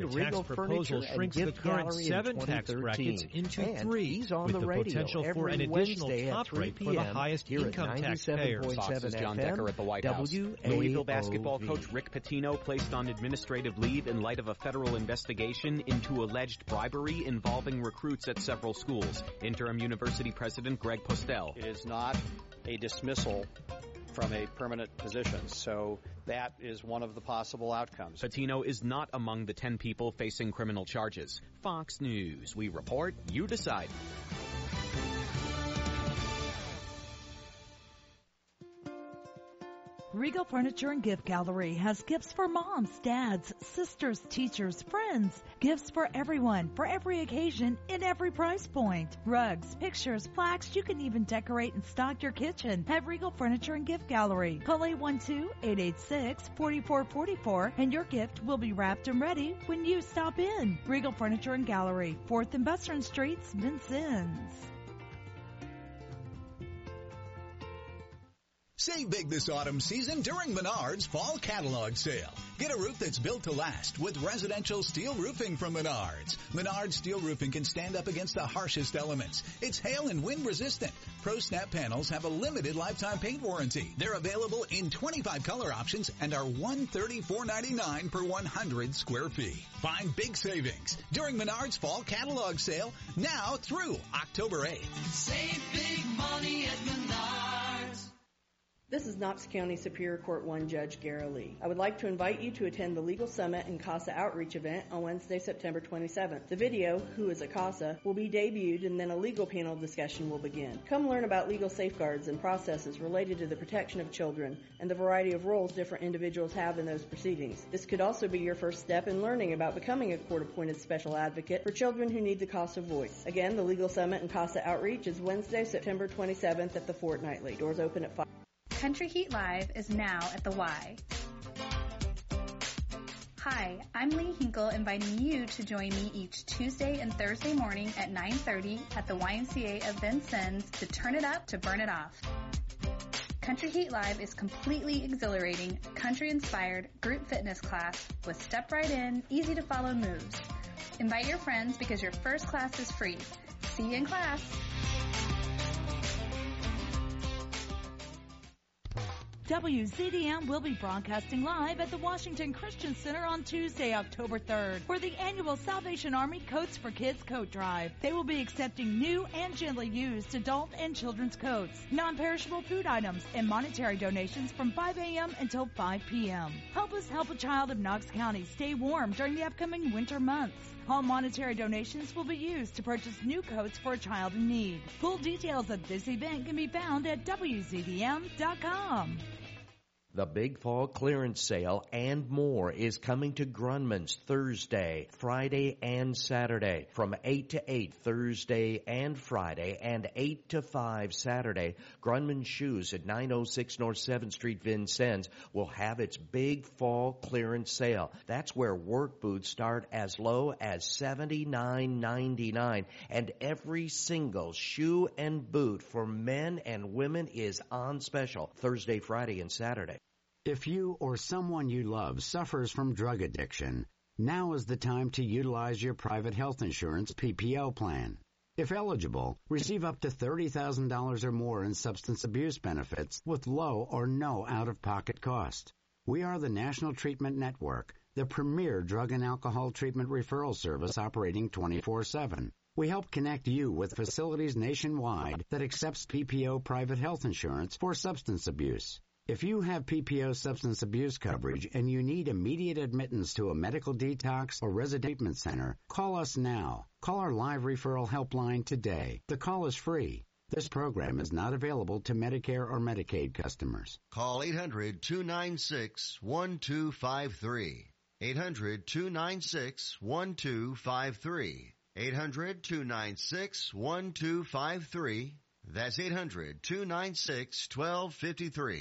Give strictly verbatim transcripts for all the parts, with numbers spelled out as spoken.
to The Regal tax proposal Furniture shrinks and the Gift current Gallery seven in tax brackets into and three, he's on with the, the radio potential for every an additional Wednesday top at three rate for the p.m. highest here income at taxpayers. Fox's John Decker at the White House. W A O V. Louisville basketball coach Rick Pitino placed on administrative leave in light of a federal investigation into alleged bribery involving recruits at several schools. Interim University President Greg Postel. It is not a dismissal from a permanent position, so that is one of the possible outcomes. Pitino is not among the ten people facing criminal charges. Fox News. We report, you decide. Regal Furniture and Gift Gallery has gifts for moms, dads, sisters, teachers, friends. Gifts for everyone, for every occasion, in every price point. Rugs, pictures, plaques, you can even decorate and stock your kitchen at Regal Furniture and Gift Gallery. Call eight one two, eight eight six, four four four four and your gift will be wrapped and ready when you stop in. Regal Furniture and Gallery, fourth and Western Streets, Vincennes. Save big this autumn season during Menards Fall Catalog Sale. Get a roof that's built to last with residential steel roofing from Menards. Menards steel roofing can stand up against the harshest elements. It's hail and wind resistant. Pro Snap panels have a limited lifetime paint warranty. They're available in twenty-five color options and are one hundred thirty-four ninety-nine per one hundred square feet. Find big savings during Menards Fall Catalog Sale now through October eighth. Save big money at Menards. This is Knox County Superior Court one Judge Gara Lee. I would like to invite you to attend the Legal Summit and CASA Outreach event on Wednesday, September twenty-seventh. The video, Who is a CASA, will be debuted and then a legal panel discussion will begin. Come learn about legal safeguards and processes related to the protection of children and the variety of roles different individuals have in those proceedings. This could also be your first step in learning about becoming a court-appointed special advocate for children who need the CASA voice. Again, the Legal Summit and CASA Outreach is Wednesday, September twenty-seventh at the Fortnightly. Doors open at five. Country Heat Live is now at the Y. Hi, I'm Lee Hinkle, inviting you to join me each Tuesday and Thursday morning at nine thirty at the Y M C A of Vincennes to turn it up to burn it off. Country Heat Live is completely exhilarating, country-inspired group fitness class with step-right-in, easy-to-follow moves. Invite your friends because your first class is free. See you in class. W Z D M will be broadcasting live at the Washington Christian Center on Tuesday, October third, for the annual Salvation Army Coats for Kids coat drive. They will be accepting new and gently used adult and children's coats, non-perishable food items, and monetary donations from five a.m. until five p.m. Help us help a child of Knox County stay warm during the upcoming winter months. All monetary donations will be used to purchase new coats for a child in need. Full details of this event can be found at W Z D M dot com. The Big Fall Clearance Sale and more is coming to Grunman's Thursday, Friday, and Saturday from eight to eight Thursday and Friday and eight to five Saturday. Grunman Shoes at nine oh six North seventh Street, Vincennes will have its Big Fall Clearance Sale. That's where work boots start as low as seventy-nine ninety-nine, and every single shoe and boot for men and women is on special Thursday, Friday, and Saturday. If you or someone you love suffers from drug addiction, now is the time to utilize your private health insurance P P O plan. If eligible, receive up to thirty thousand dollars or more in substance abuse benefits with low or no out-of-pocket cost. We are the National Treatment Network, the premier drug and alcohol treatment referral service operating twenty-four seven. We help connect you with facilities nationwide that accepts P P O private health insurance for substance abuse. If you have P P O substance abuse coverage and you need immediate admittance to a medical detox or resident treatment center, call us now. Call our live referral helpline today. The call is free. This program is not available to Medicare or Medicaid customers. Call eight hundred, two nine six, one two five three. eight hundred, two nine six, one two five three. eight hundred, two nine six, one two five three. That's eight hundred, two nine six, one two five three.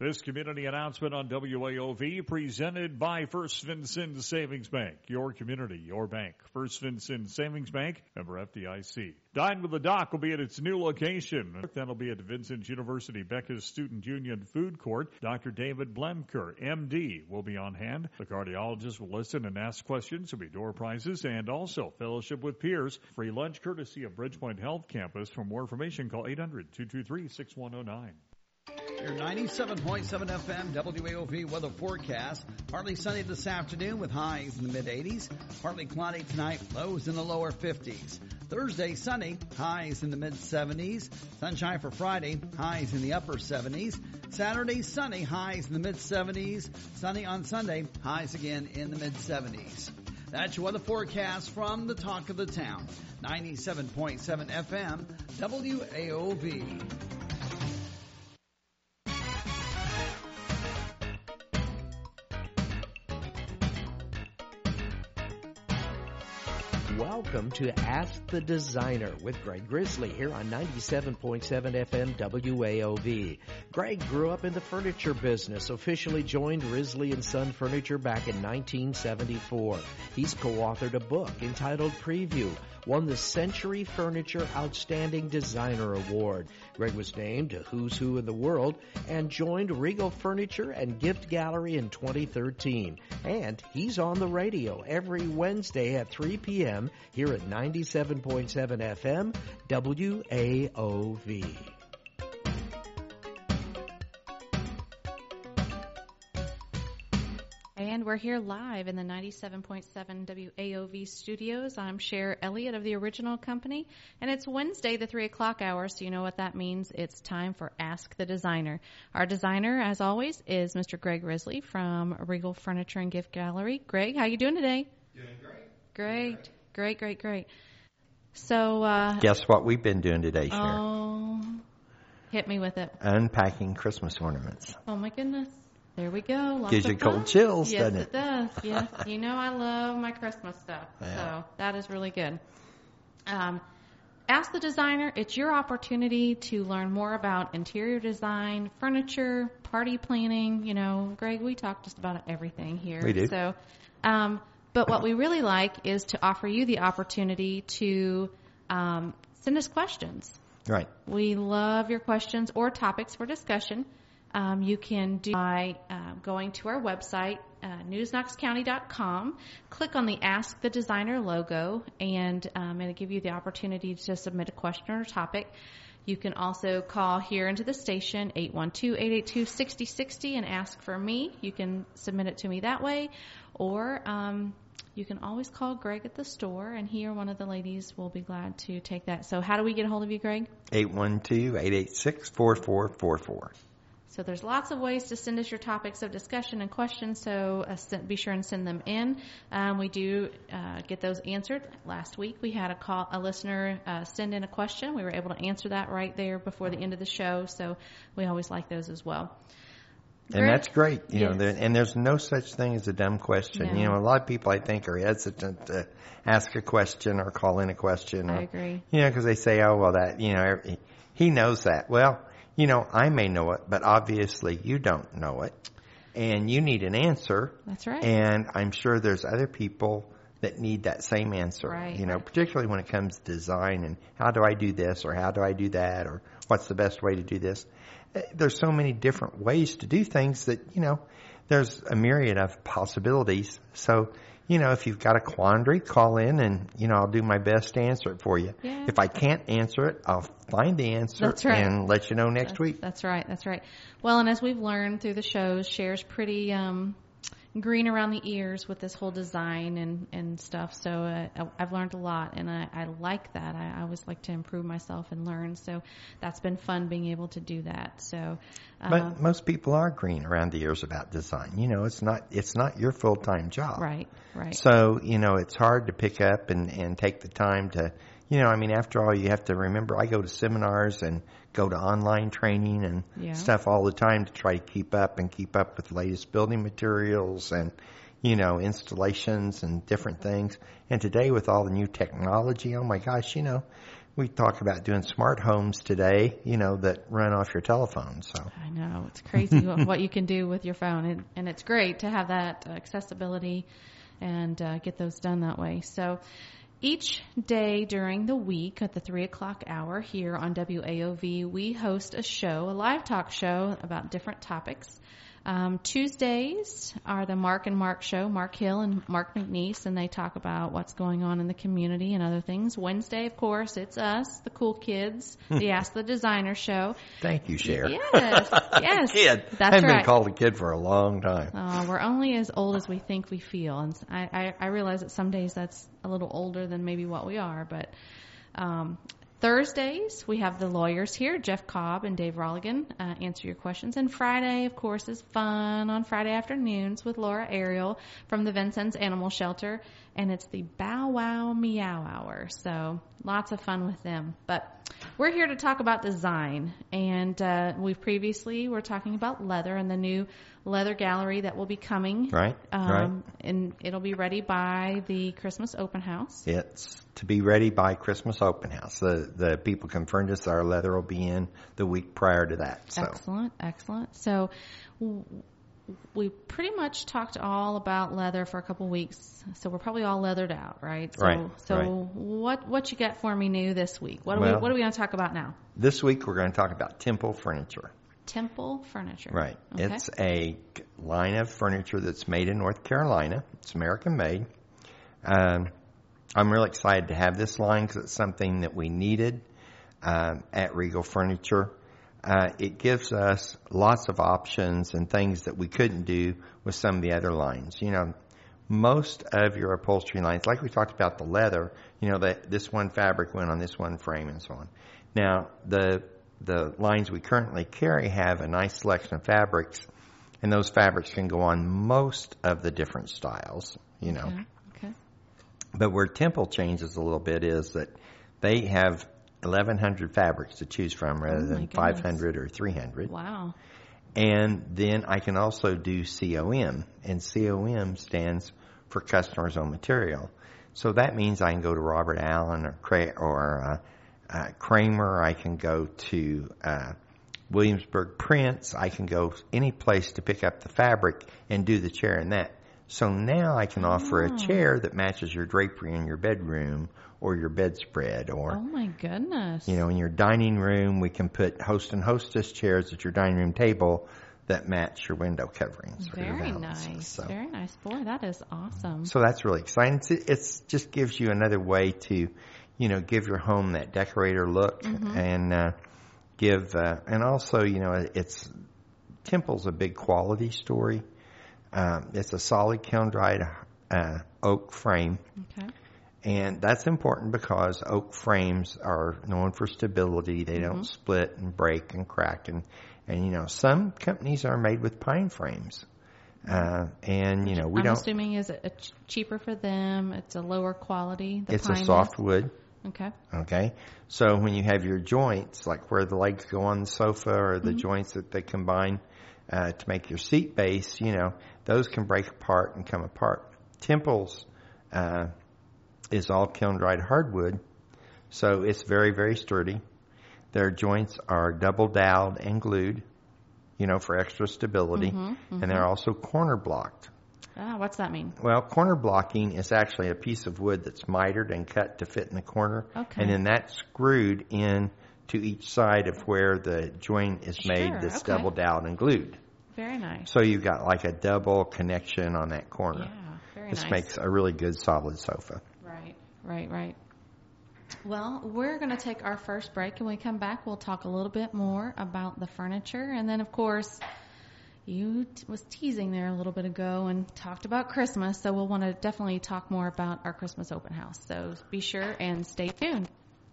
This community announcement on W A O V presented by First Vincent Savings Bank. Your community, your bank. First Vincent Savings Bank, member F D I C. Dine with the Doc will be at its new location. That'll be at Vincent University Becca's Student Union Food Court. Doctor David Blemker, M D, will be on hand. The cardiologist will listen and ask questions. There'll be door prizes and also fellowship with peers. Free lunch courtesy of Bridgepoint Health Campus. For more information, call eight hundred, two two three, six one zero nine. Your ninety-seven point seven F M W A O V weather forecast. Partly sunny this afternoon with highs in the mid-eighties. Partly cloudy tonight, lows in the lower fifties. Thursday, sunny, highs in the mid-seventies. Sunshine for Friday, highs in the upper seventies. Saturday, sunny, highs in the mid-seventies. Sunny on Sunday, highs again in the mid-seventies. That's your weather forecast from the Talk of the Town. ninety-seven point seven F M W A O V. Welcome to Ask the Designer with Greg Grizzly here on ninety-seven point seven F M W A O V. Greg grew up in the furniture business, officially joined Risley and Son Furniture back in nineteen seventy-four. He's co-authored a book entitled Preview, won the Century Furniture Outstanding Designer Award. Greg was named to Who's Who in the World and joined Regal Furniture and Gift Gallery in twenty thirteen. And he's on the radio every Wednesday at three p.m. here at ninety-seven point seven F M W A O V. And we're here live in the ninety-seven point seven W A O V studios. I'm Cher Elliott of the Original Company, and it's Wednesday, the three o'clock hour, so you know what that means. It's time for Ask the Designer. Our designer, as always, is Mister Greg Risley from Regal Furniture and Gift Gallery. Greg, how you doing today? Doing great. Great, great, great, great. So, uh... guess what we've been doing today, Cher? Oh, hit me with it. Unpacking Christmas ornaments. Oh, my goodness. There we go. Lots Gives you of fun. cold chills, yes, doesn't it? Yes, it does. Yes. You know I love my Christmas stuff. Yeah. So that is really good. Um, Ask the Designer. It's your opportunity to learn more about interior design, furniture, party planning. You know, Greg, we talk just about everything here. We do. So, um, but what we really like is to offer you the opportunity to um, send us questions. Right. We love your questions or topics for discussion. Um, you can do by uh, going to our website, uh, news knox county dot com, click on the Ask the Designer logo, and um, it'll give you the opportunity to submit a question or topic. You can also call here into the station, eight one two, eight eight two, six zero six zero, and ask for me. You can submit it to me that way, or um, you can always call Greg at the store, and he or one of the ladies will be glad to take that. So how do we get a hold of you, Greg? eight one two, eight eight six, four four four four. So there's lots of ways to send us your topics of discussion and questions, so uh, be sure and send them in. Um, we do uh, get those answered. Last week we had a call, a listener uh, send in a question. We were able to answer that right there before the end of the show, so we always like those as well. And Greg? That's great. You yes. know, there, and there's no such thing as a dumb question. No. You know, a lot of people I think are hesitant to ask a question or call in a question. Or, I agree. You know, because they say, oh, well, that, you know, he knows that. Well, you know, I may know it, but obviously you don't know it. And you need an answer. That's right. And I'm sure there's other people that need that same answer. Right. You know, particularly when it comes to design and how do I do this or how do I do that or what's the best way to do this. There's so many different ways to do things that, you know, there's a myriad of possibilities. So, you know, if you've got a quandary, call in and, you know, I'll do my best to answer it for you. Yeah. If I can't answer it, I'll find the answer that's right. and let you know next that's, week. That's right. That's right. Well, and as we've learned through the shows, Cher's pretty um, green around the ears with this whole design and, and stuff. So uh, I've learned a lot, and I, I like that. I, I always like to improve myself and learn. So that's been fun being able to do that. So, uh, but most people are green around the ears about design. You know, it's not it's not your full time job. Right. Right. So you know, it's hard to pick up and, and take the time to. You know, I mean, after all, you have to remember, I go to seminars and go to online training and yeah. stuff all the time to try to keep up and keep up with the latest building materials and, you know, installations and different things. And today with all the new technology, oh my gosh, you know, we talk about doing smart homes today, you know, that run off your telephone. So I know it's crazy what, what you can do with your phone, and, and it's great to have that accessibility and uh, get those done that way. So each day during the week at the three o'clock hour here on W A O V, we host a show, a live talk show about different topics. Um, Tuesdays are the Mark and Mark show, Mark Hill and Mark McNeese, and they talk about what's going on in the community and other things. Wednesday, of course, it's us, the cool kids, the Ask the Designer show. Thank you, Cher. Yes, yes. Kid. That's I've right. been called a kid for a long time. Uh, we're only as old as we think we feel, and I, I, I realize that some days that's a little older than maybe what we are, but um, Thursdays, we have the lawyers here, Jeff Cobb and Dave Rolligan, uh, answer your questions. And Friday, of course, is fun on Friday afternoons with Laura Ariel from the Vincennes Animal Shelter. And it's the Bow Wow Meow Hour. So lots of fun with them. But we're here to talk about design. And uh, we previously were talking about leather and the new leather gallery that will be coming. Right, um, right. And it'll be ready by the Christmas open house. It's to be ready by Christmas open house. The the people can furnish our leather will be in the week prior to that. So. Excellent, excellent. So w- we pretty much talked all about leather for a couple weeks. So we're probably all leathered out, right? So, right. So right. what what you got for me new this week? What are well, we what are we going to talk about now? This week we're going to talk about Temple Furniture. Temple Furniture. Right. Okay. It's a line of furniture that's made in North Carolina. It's American made. Um, I'm really excited to have this line because it's something that we needed um, at Regal Furniture. Uh, it gives us lots of options and things that we couldn't do with some of the other lines. You know, most of your upholstery lines, like we talked about the leather, you know, that this one fabric went on this one frame and so on. Now, the the lines we currently carry have a nice selection of fabrics, and those fabrics can go on most of the different styles, you know. Okay. okay. But where Temple changes a little bit is that they have eleven hundred fabrics to choose from rather Oh, my than goodness. five hundred or three hundred. Wow. And then I can also do C O M, and C O M stands for Customer's Own Material. So that means I can go to Robert Allen or Cra- or uh, uh, Kramer. I can go to uh, Williamsburg Prints. I can go any place to pick up the fabric and do the chair in that. So now I can offer Oh. a chair that matches your drapery in your bedroom or your bedspread, or Oh my goodness. you know, in your dining room, we can put host and hostess chairs at your dining room table that match your window coverings. or your Very valances. nice. So, Very nice. Boy, that is awesome. so that's really exciting. It's, it's just gives you another way to, you know, give your home that decorator look, Mhm. and uh, give, uh, and also, you know, it's Temple's a big quality story. Um, it's a solid kiln dried uh, oak frame. Okay. And that's important because oak frames are known for stability. They Mhm. don't split and break and crack. And, and, you know, some companies are made with pine frames. Uh, and, you know, we I'm don't. assuming is it a ch- cheaper for them? It's a lower quality. The It's pine a is? soft wood. Okay. Okay. So when you have your joints, like where the legs go on the sofa or the Mhm. joints that they combine uh, to make your seat base, you know, those can break apart and come apart. Temple's uh, is all kiln dried hardwood, so it's very, very sturdy. Their joints are double doweled and glued, you know, for extra stability, Mhm, and mhm. they're also corner blocked. Ah, what's that mean? Well, corner blocking is actually a piece of wood that's mitered and cut to fit in the corner, Okay. and then that's screwed in to each side of where the joint is made Sure, that's okay. double doweled and glued. Very nice. So you've got like a double connection on that corner. Yeah, very This nice. makes a really good solid sofa. Right, right, right. Well, we're going to take our first break, and when we come back, we'll talk a little bit more about the furniture. And then, of course, you t- was teasing there a little bit ago and talked about Christmas, so we'll want to definitely talk more about our Christmas open house. So be sure and stay tuned.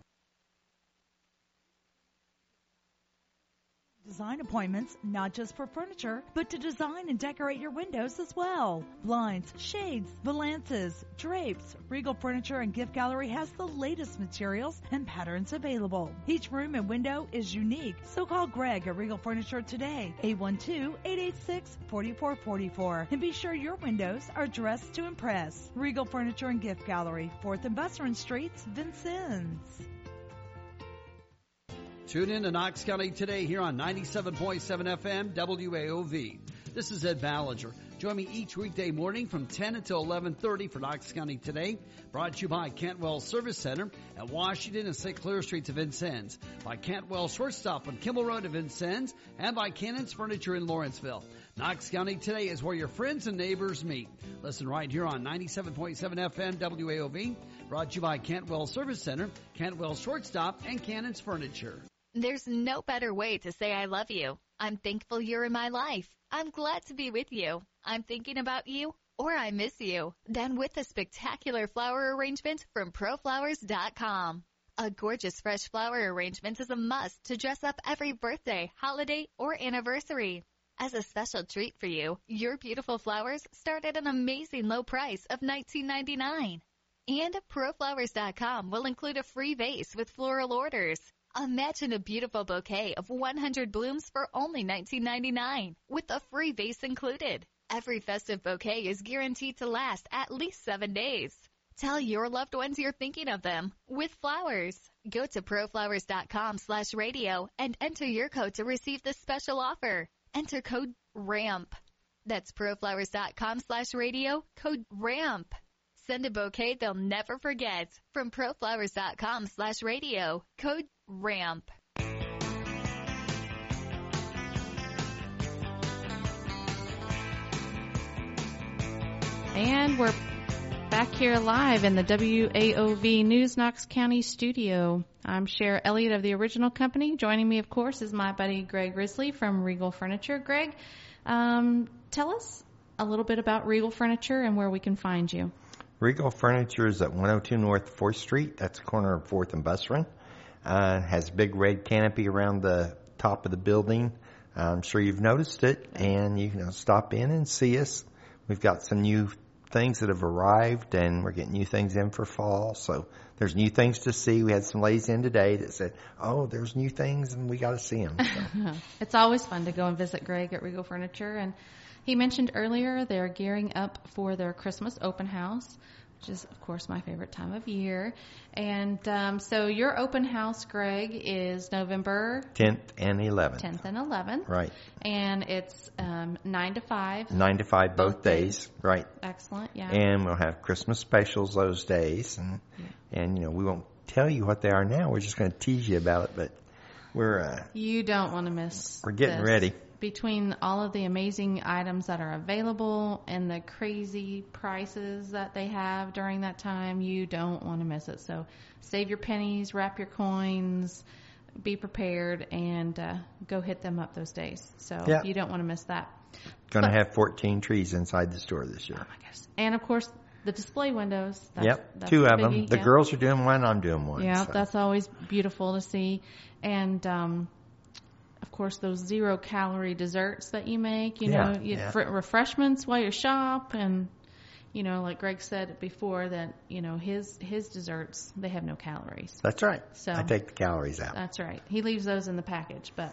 Design appointments, not just for furniture, but to design and decorate your windows as well. Blinds, shades, valances, drapes. Regal Furniture and Gift Gallery has the latest materials and patterns available. Each room and window is unique, so call Greg at Regal Furniture today, eight one two, eight eight six, four four four four, and be sure your windows are dressed to impress. Regal Furniture and Gift Gallery, fourth and Busserin Streets, Vincennes. Tune in to Knox County Today here on ninety-seven point seven F M W A O V. This is Ed Ballinger. Join me each weekday morning from ten until eleven thirty for Knox County Today, brought to you by Cantwell Service Center at Washington and Saint Clair Streets of Vincennes, by Cantwell Shortstop on Kimball Road of Vincennes, and by Cannon's Furniture in Lawrenceville. Knox County Today is where your friends and neighbors meet. Listen right here on ninety-seven point seven F M W A O V, brought to you by Cantwell Service Center, Cantwell Shortstop, and Cannon's Furniture. There's no better way to say I love you. I'm thankful you're in my life. I'm glad to be with you. I'm thinking about you, or I miss you. Then with a spectacular flower arrangement from pro flowers dot com. A gorgeous fresh flower arrangement is a must to dress up every birthday, holiday, or anniversary. As a special treat for you, your beautiful flowers start at an amazing low price of nineteen ninety-nine dollars. And pro flowers dot com will include a free vase with floral orders. Imagine a beautiful bouquet of one hundred blooms for only nineteen ninety-nine dollars with a free vase included. Every festive bouquet is guaranteed to last at least seven days. Tell your loved ones you're thinking of them with flowers. Go to pro flowers dot com slash radio and enter your code to receive this special offer. Enter code RAMP. That's pro flowers dot com slash radio, code RAMP. Send a bouquet they'll never forget from pro flowers dot com slash radio, code RAMP. And we're back here live in the W A O V News Knox County studio. I'm Cher Elliott of the Original Company. Joining me, of course, is my buddy Greg Risley from Regal Furniture. Greg, um, tell us a little bit about Regal Furniture and where we can find you. Regal Furniture is at one oh two North fourth Street. That's the corner of fourth and Bus Run. Uh, has a big red canopy around the top of the building. I'm sure you've noticed it, and you can stop in and see us. We've got some new things that have arrived, and we're getting new things in for fall. So there's new things to see. We had some ladies in today that said, oh, there's new things, and we got to see them. So. It's always fun to go and visit Greg at Regal Furniture. And he mentioned earlier they're gearing up for their Christmas open house, which is, of course, my favorite time of year. And um, so your open house, Greg, is November tenth and eleventh. tenth and eleventh. Right. And it's um, nine to five. nine to five both, both days. days. Right. Excellent, yeah. And we'll have Christmas specials those days. And, yeah. and you know, we won't tell you what they are now. We're just going to tease you about it. But we're... Uh, you don't want to miss We're getting this. ready. Between all of the amazing items that are available and the crazy prices that they have during that time, you don't want to miss it. So save your pennies, wrap your coins, be prepared, and uh, go hit them up those days. So yep. You don't want to miss that. Going to have fourteen trees inside the store this year. Oh, my gosh. And, of course, the display windows. That's, yep, that's two of biggie. them. The yeah. girls are doing one, I'm doing one. Yeah, so. That's always beautiful to see. And, um, of course, those zero-calorie desserts that you make, you yeah, know, you, yeah. for refreshments while you shop. And, you know, like Greg said before, that, you know, his his desserts, they have no calories. That's right. So I take the calories out. That's right. He leaves those in the package. But,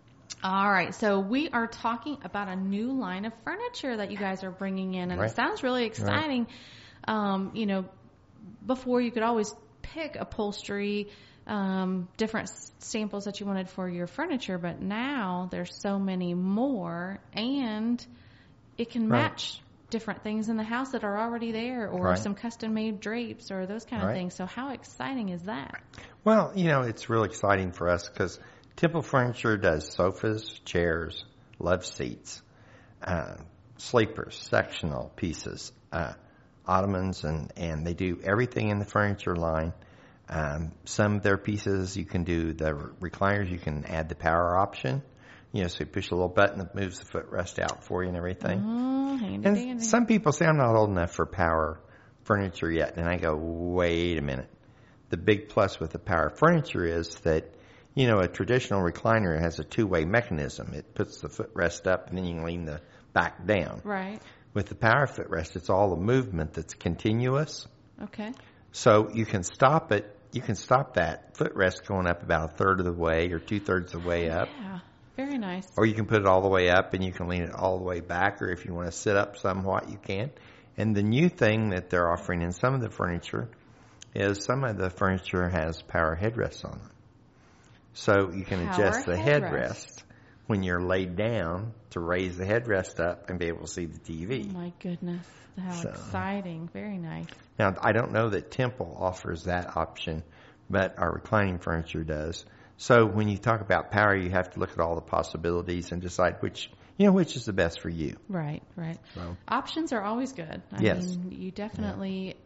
all right, so we are talking about a new line of furniture that you guys are bringing in. And right. It sounds really exciting. Right. Um, you know, before you could always pick upholstery, Um, different samples that you wanted for your furniture, but now there's so many more, and it can right. match different things in the house that are already there, or right. some custom-made drapes, or those kind of right. things. So how exciting is that? Well, you know, it's really exciting for us because Temple Furniture does sofas, chairs, love seats, uh, sleepers, sectional pieces, uh, ottomans, and, and they do everything in the furniture line. Um, some of their pieces, you can do the recliners, you can add the power option. You know, so you push a little button that moves the footrest out for you and everything. Oh, handy and dandy. Some people say, I'm not old enough for power furniture yet. And I go, wait a minute. The big plus with the power furniture is that, you know, a traditional recliner has a two-way mechanism. It puts the footrest up and then you can lean the back down. Right. With the power footrest, it's all the movement that's continuous. Okay. So you can stop it. You can stop that footrest going up about a third of the way or two-thirds of the way up. Yeah, very nice. Or you can put it all the way up and you can lean it all the way back, or if you want to sit up somewhat, you can. And the new thing that they're offering in some of the furniture is some of the furniture has power headrests on them. So you can Power adjust the headrest. headrest when you're laid down to raise the headrest up and be able to see the T V. Oh my goodness. How So- exciting. Very nice. Now, I don't know that Temple offers that option, but our reclining furniture does. So when you talk about power, you have to look at all the possibilities and decide which, you know, which is the best for you. Right, right. So, Options are always good. I Yes. mean, you definitely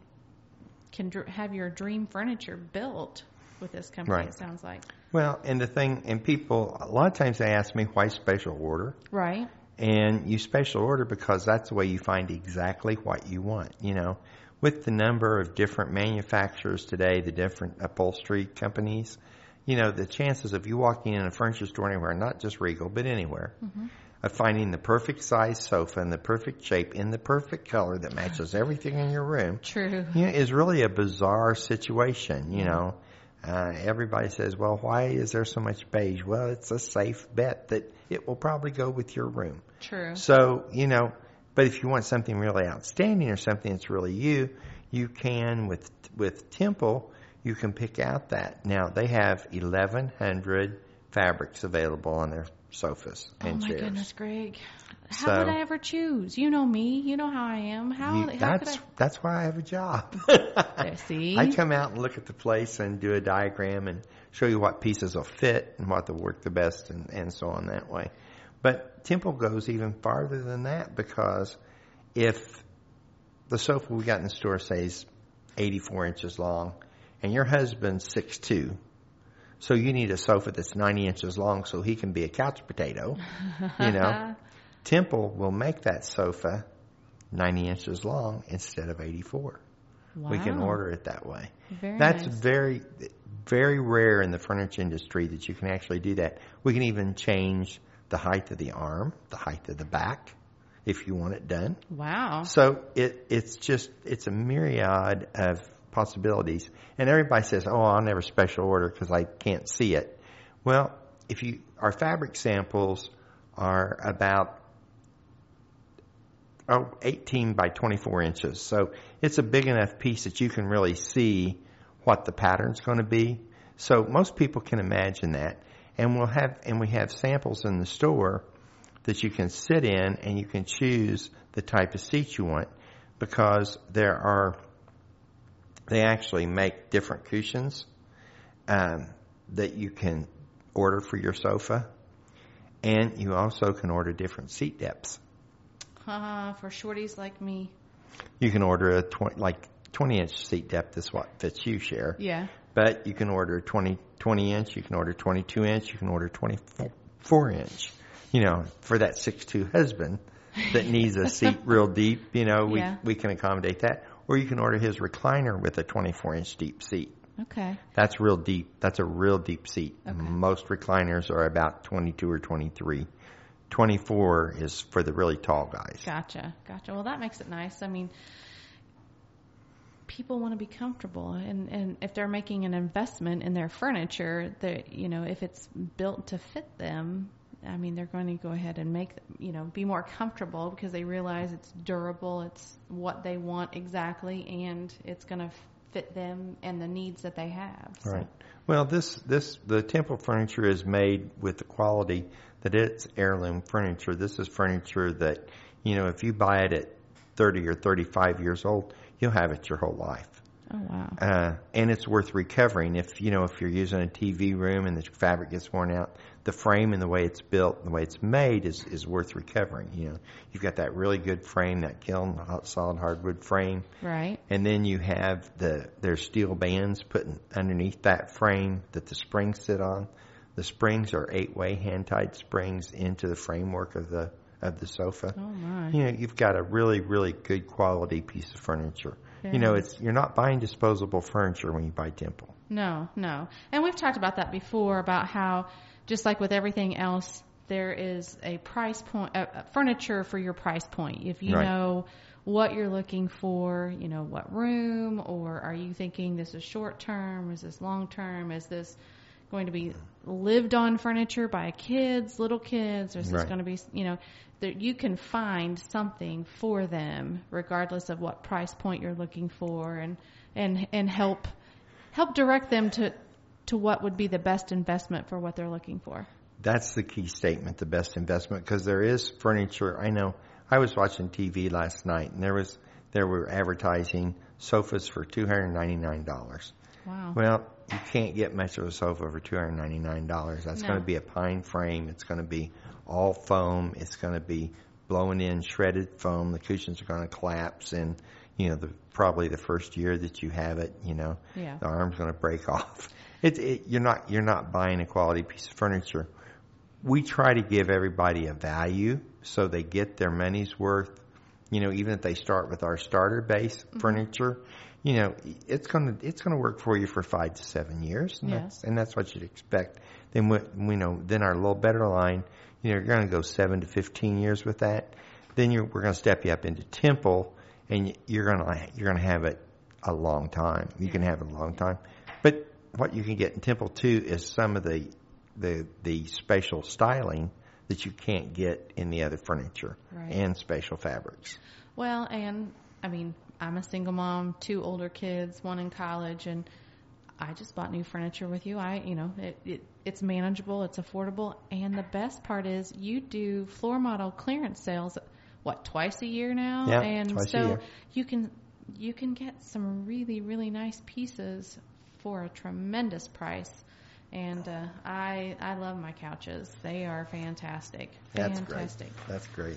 can dr- have your dream furniture built with this company, Right. it sounds like. well, and the thing, and people, a lot of times they ask me why special order. Right. And you special order because that's the way you find exactly what you want. You know, with the number of different manufacturers today, the different upholstery companies, you know, the chances of you walking in a furniture store anywhere, not just Regal, but anywhere, Mm-hmm. of finding the perfect size sofa in the perfect shape in the perfect color that matches everything in your room, True. you know, is really a bizarre situation. You know, uh, everybody says, well, why is there so much beige? Well, it's a safe bet that it will probably go with your room. True. So, you know, but if you want something really outstanding or something that's really you, you can with with Temple, you can pick out that. Now, they have eleven hundred fabrics available on their sofas and oh my chairs. goodness, Greg. How So- would I ever choose? You know me. You know how I am. How, You- how could that's I? that's why I have a job. There, see? I come out and look at the place and do a diagram and show you what pieces will fit and what will work the best and, and so on that way. But Temple goes even farther than that because if the sofa we got in the store says eighty-four inches long and your husband's six foot two, so you need a sofa that's ninety inches long so he can be a couch potato, you know, Temple will make that sofa ninety inches long instead of eighty-four. Wow. We can order it that way. Very That's nice. very, very rare in the furniture industry that you can actually do that. We can even change the height of the arm, the height of the back, if you want it done. Wow. So it it's just, it's a myriad of possibilities. And everybody says, oh, I'll never special order because I can't see it. Well, if you, our fabric samples are about oh, eighteen by twenty-four inches. So it's a big enough piece that you can really see what the pattern's going to be. So most people can imagine that. And we'll have, and we have samples in the store that you can sit in and you can choose the type of seat you want because there are, they actually make different cushions um, that you can order for your sofa. And you also can order different seat depths. Uh, for shorties like me. You can order a twenty, like twenty inch seat depth is what fits you, Cher. Yeah. But you can order twenty, twenty inch, you can order twenty-two inch, you can order twenty-four inch. You know, for that six foot two husband that needs a seat real deep, you know, we, Yeah. we can accommodate that. Or you can order his recliner with a twenty-four inch deep seat. Okay. That's real deep. That's a real deep seat. Most recliners are about twenty-two or twenty-three. twenty-four is for the really tall guys. Gotcha. Gotcha. Well, that makes it nice. I mean, people want to be comfortable, and, and if they're making an investment in their furniture, that, you know, if it's built to fit them, I mean, they're going to go ahead and make, you know, be more comfortable because they realize it's durable, it's what they want exactly, and it's going to fit them and the needs that they have. So. Right. Well, this, this, the Temple furniture is made with the quality that it's heirloom furniture. This is furniture that, you know, if you buy it at thirty or thirty-five years old, you'll have it your whole life. Oh, wow. Uh, and it's worth recovering. If, you know, if you're using a T V room and the fabric gets worn out, the frame and the way it's built and the way it's made is, is worth recovering. You know, you've got that really good frame, that kiln, hot, solid hardwood frame. Right. And then you have the, there's steel bands put in, underneath that frame that the springs sit on. The springs are eight-way hand-tied springs into the framework of the, of the sofa. Oh, my. You know, you've got a really, really good quality piece of furniture. Very you know, nice. it's, you're not buying disposable furniture when you buy Temple. No, no. And we've talked about that before, about how, just like with everything else, there is a price point, uh, furniture for your price point. If you Right. know what you're looking for, you know, what room, or are you thinking this is short term, is this long term, is this going to be lived on furniture by kids, little kids, or is this Right. going to be, you know, that you can find something for them regardless of what price point you're looking for, and and and help help direct them to to what would be the best investment for what they're looking for. That's the key statement, the best investment, because there is furniture. I know I was watching T V last night, and there was there were advertising sofas for two hundred ninety-nine dollars. Wow. Well, you can't get much of a sofa for two hundred ninety-nine dollars. That's No. going to be a pine frame. It's going to be all foam. It's going to be blowing in shredded foam. The cushions are going to collapse, and you know, the, probably the first year that you have it, you know, Yeah. the arm's going to break off. It, it, you're not you're not buying a quality piece of furniture. We try to give everybody a value so they get their money's worth. You know, even if they start with our starter base Mm-hmm. furniture, you know, it's gonna it's gonna work for you for five to seven years, and, Yes. that's, and that's what you'd expect. Then we, we know then our little better line, you know, you're going to go seven to fifteen years with that. Then you're, we're going to step you up into Temple, and you're going to you're going to have it a long time. You can have it a long time, but what you can get in Temple too is some of the the the spatial styling that you can't get in the other furniture, Right. and spatial fabrics. Well, and I mean, I'm a single mom, two older kids, one in college, and I just bought new furniture with you. I, you know, it, it it's manageable, it's affordable, and the best part is you do floor model clearance sales, what, twice a year now? Yeah, and twice a so year. you can you can get some really really nice pieces for a tremendous price. And uh, I I love my couches. They are fantastic. That's Fantastic. great. That's great.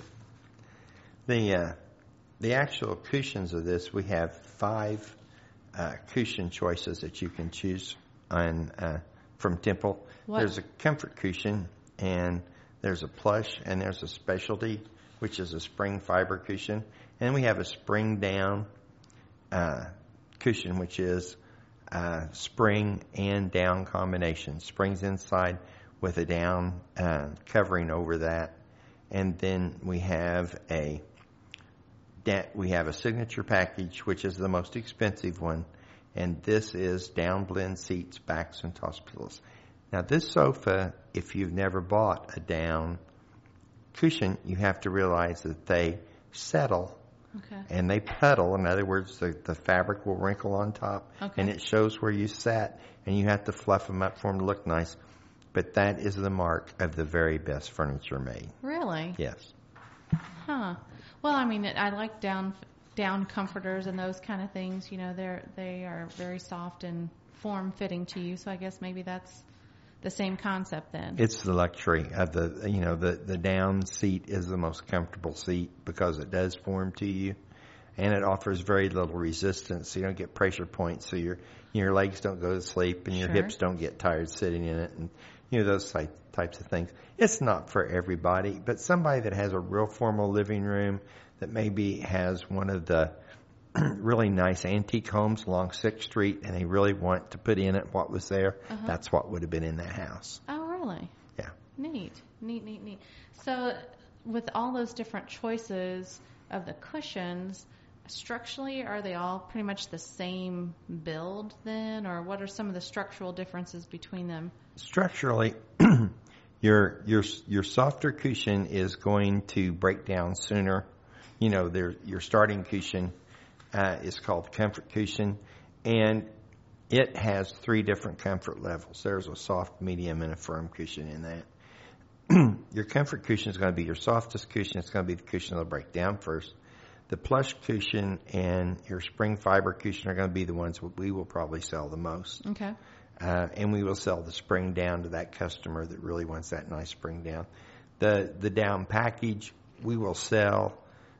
The uh, the actual cushions of this, we have five uh, cushion choices that you can choose on uh, from Temple. What? There's a comfort cushion, and there's a plush, and there's a specialty, which is a spring fiber cushion, and we have a spring down uh, cushion, which is uh, spring and down combination. Springs inside with a down uh, covering over that, and then we have a that we have a signature package, which is the most expensive one, and this is down blend seats, backs, and toss pillows. Now, this sofa, if you've never bought a down cushion, you have to realize that they settle Okay. and they puddle. In other words, the, the fabric will wrinkle on top, Okay. and it shows where you sat, and you have to fluff them up for them to look nice. But that is the mark of the very best furniture made. Really? Yes. Huh. Well, I mean, I like down down comforters and those kind of things. You know, they're they are very soft and form fitting to you. So I guess maybe that's the same concept then. It's the luxury of the, you know, the, the down seat is the most comfortable seat because it does form to you, and it offers very little resistance, so you don't get pressure points, so your your legs don't go to sleep and your Sure. hips don't get tired sitting in it, and you know, those type, types of things. It's not for everybody, but somebody that has a real formal living room, that maybe has one of the really nice antique homes along sixth Street, and they really want to put in it what was there, Uh-huh. that's what would have been in that house. Oh, really? Yeah. Neat, neat, neat, neat. So, with all those different choices of the cushions, structurally, are they all pretty much the same build then, or what are some of the structural differences between them? Structurally, your your your softer cushion is going to break down sooner. You know, there, your starting cushion uh, is called comfort cushion, and it has three different comfort levels. There's a soft, medium, and a firm cushion in that. Your comfort cushion is going to be your softest cushion. It's going to be the cushion that'll break down first. The plush cushion and your spring fiber cushion are going to be the ones we will probably sell the most. Okay. Uh, and we will sell the spring down to that customer that really wants that nice spring down. The the down package we will sell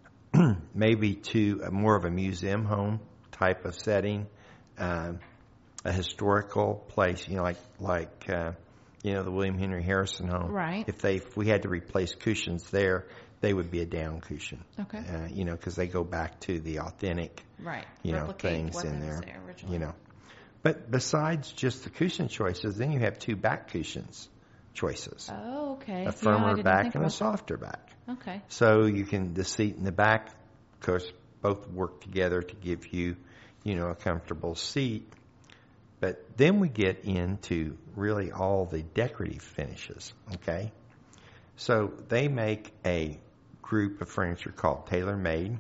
maybe to a more of a museum home type of setting, uh, a historical place, you know, like like uh, you know, the William Henry Harrison home. Right. If they if we had to replace cushions there, they would be a down cushion. Okay. Uh, you know, because they go back to the authentic, Right. you know, Replicate things what in was there. there originally. You know. But besides just the cushion choices, then you have two back cushions choices. Oh, okay. A Yeah, I firmer didn't back think and a about softer back. that. Okay. So you can, the seat and the back, of course, both work together to give you, you know, a comfortable seat. But then we get into really all the decorative finishes, okay? So they make a group of furniture called Tailor Made.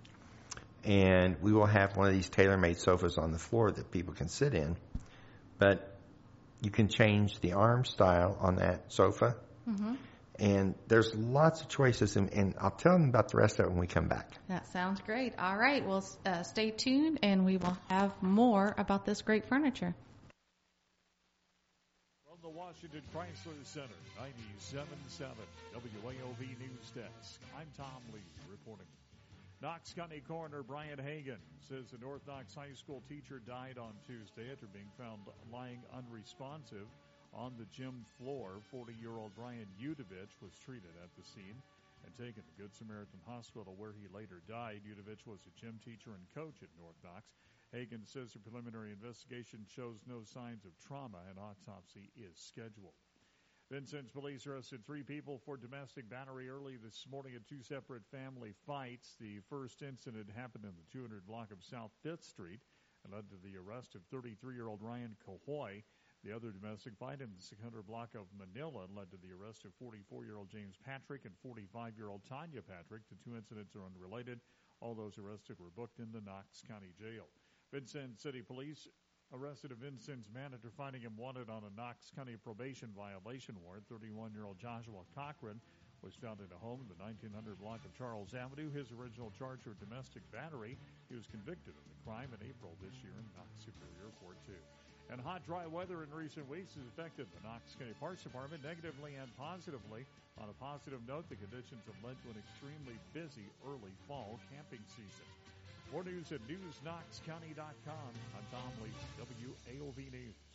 And we will have one of these tailor-made sofas on the floor that people can sit in. But You can change the arm style on that sofa. Mm-hmm. And there's lots of choices, and, and I'll tell them about the rest of it when we come back. That sounds great. All right, well, uh, stay tuned, and we will have more about this great furniture. From the Washington Chrysler Center, ninety-seven point seven W A O V News Desk, I'm Tom Lee reporting. Knox County Coroner Brian Hagan says the North Knox High School teacher died on Tuesday after being found lying unresponsive on the gym floor. forty-year-old Brian Udovich was treated at the scene and taken to Good Samaritan Hospital, where he later died. Udovich was a gym teacher and coach at North Knox. Hagan says the preliminary investigation shows no signs of trauma, and autopsy is scheduled. Vincennes police arrested three people for domestic battery early this morning at two separate family fights. The first incident happened in the two hundred block of South fifth Street and led to the arrest of thirty-three-year-old Ryan Cahoy. The other domestic fight in the six hundred block of Manila led to the arrest of forty-four-year-old James Patrick and forty-five-year-old Tanya Patrick. The two incidents are unrelated. All those arrested were booked in the Knox County Jail. Vincennes City Police arrested a Vincennes man after finding him wanted on a Knox County probation violation warrant. thirty-one-year-old Joshua Cochran was found in a home in the nineteen hundred block of Charles Avenue. His original charge for domestic battery. He was convicted of the crime in April this year in Knox Superior Court two. And hot, dry weather in recent weeks has affected the Knox County Parks Department negatively and positively. On a positive note, the conditions have led to an extremely busy early fall camping season. More news at news knox county dot com. I'm Tom Lee, W A O V News.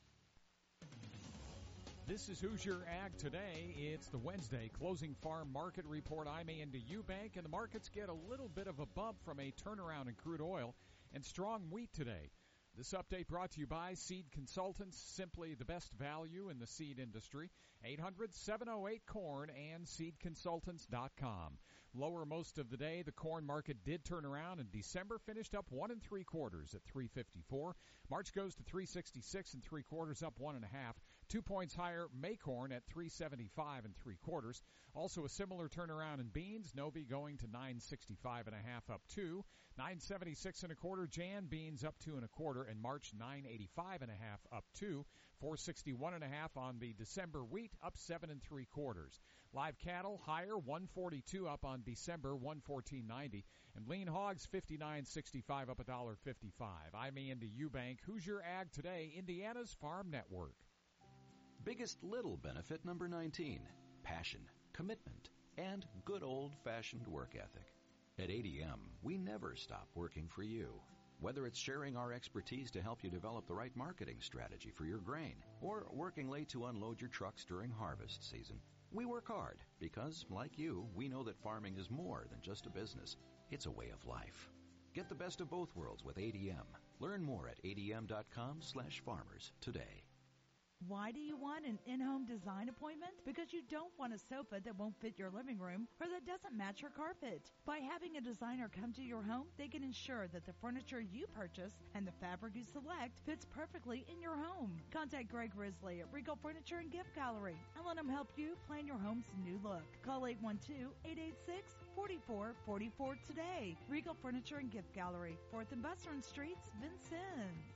This is Hoosier Ag Today. It's the Wednesday closing farm market report. I'm Andy Eubank, and the markets get a little bit of a bump from a turnaround in crude oil and strong wheat today. This update brought to you by Seed Consultants, simply the best value in the seed industry. eight hundred, seven oh eight, corn and seed consultants dot com. Lower most of the day, the corn market did turn around, and December finished up one and three quarters at three fifty-four. March goes to three sixty-six and three quarters, up one and a half. Two points higher, May corn at three seventy-five and three quarters. Also a similar turnaround in beans. Novi going to nine sixty-five and a half, up two. nine seventy-six and a quarter. Jan beans up two and a quarter, and March nine eighty-five and a half, up two. four sixty-one and a half on the December wheat, up seven and three quarters. Live cattle higher, one forty-two up on December, one fourteen ninety, and lean hogs fifty-nine sixty-five, up one fifty-five. I'm Andy Eubank. Hoosier Ag Today, Indiana's Farm Network. Biggest little benefit number nineteen, passion, commitment, and good old-fashioned work ethic. At A D M, we never stop working for you. Whether it's sharing our expertise to help you develop the right marketing strategy for your grain, or working late to unload your trucks during harvest season, we work hard because, like you, we know that farming is more than just a business. It's a way of life. Get the best of both worlds with A D M. Learn more at A D M dot com slash farmers today. Why do you want an in-home design appointment? Because you don't want a sofa that won't fit your living room or that doesn't match your carpet. By having a designer come to your home, they can ensure that the furniture you purchase and the fabric you select fits perfectly in your home. Contact Greg Risley at Regal Furniture and Gift Gallery and let him help you plan your home's new look. Call eight one two, eight eight six, four four four four today. Regal Furniture and Gift Gallery, fourth and Western Streets, Vincennes.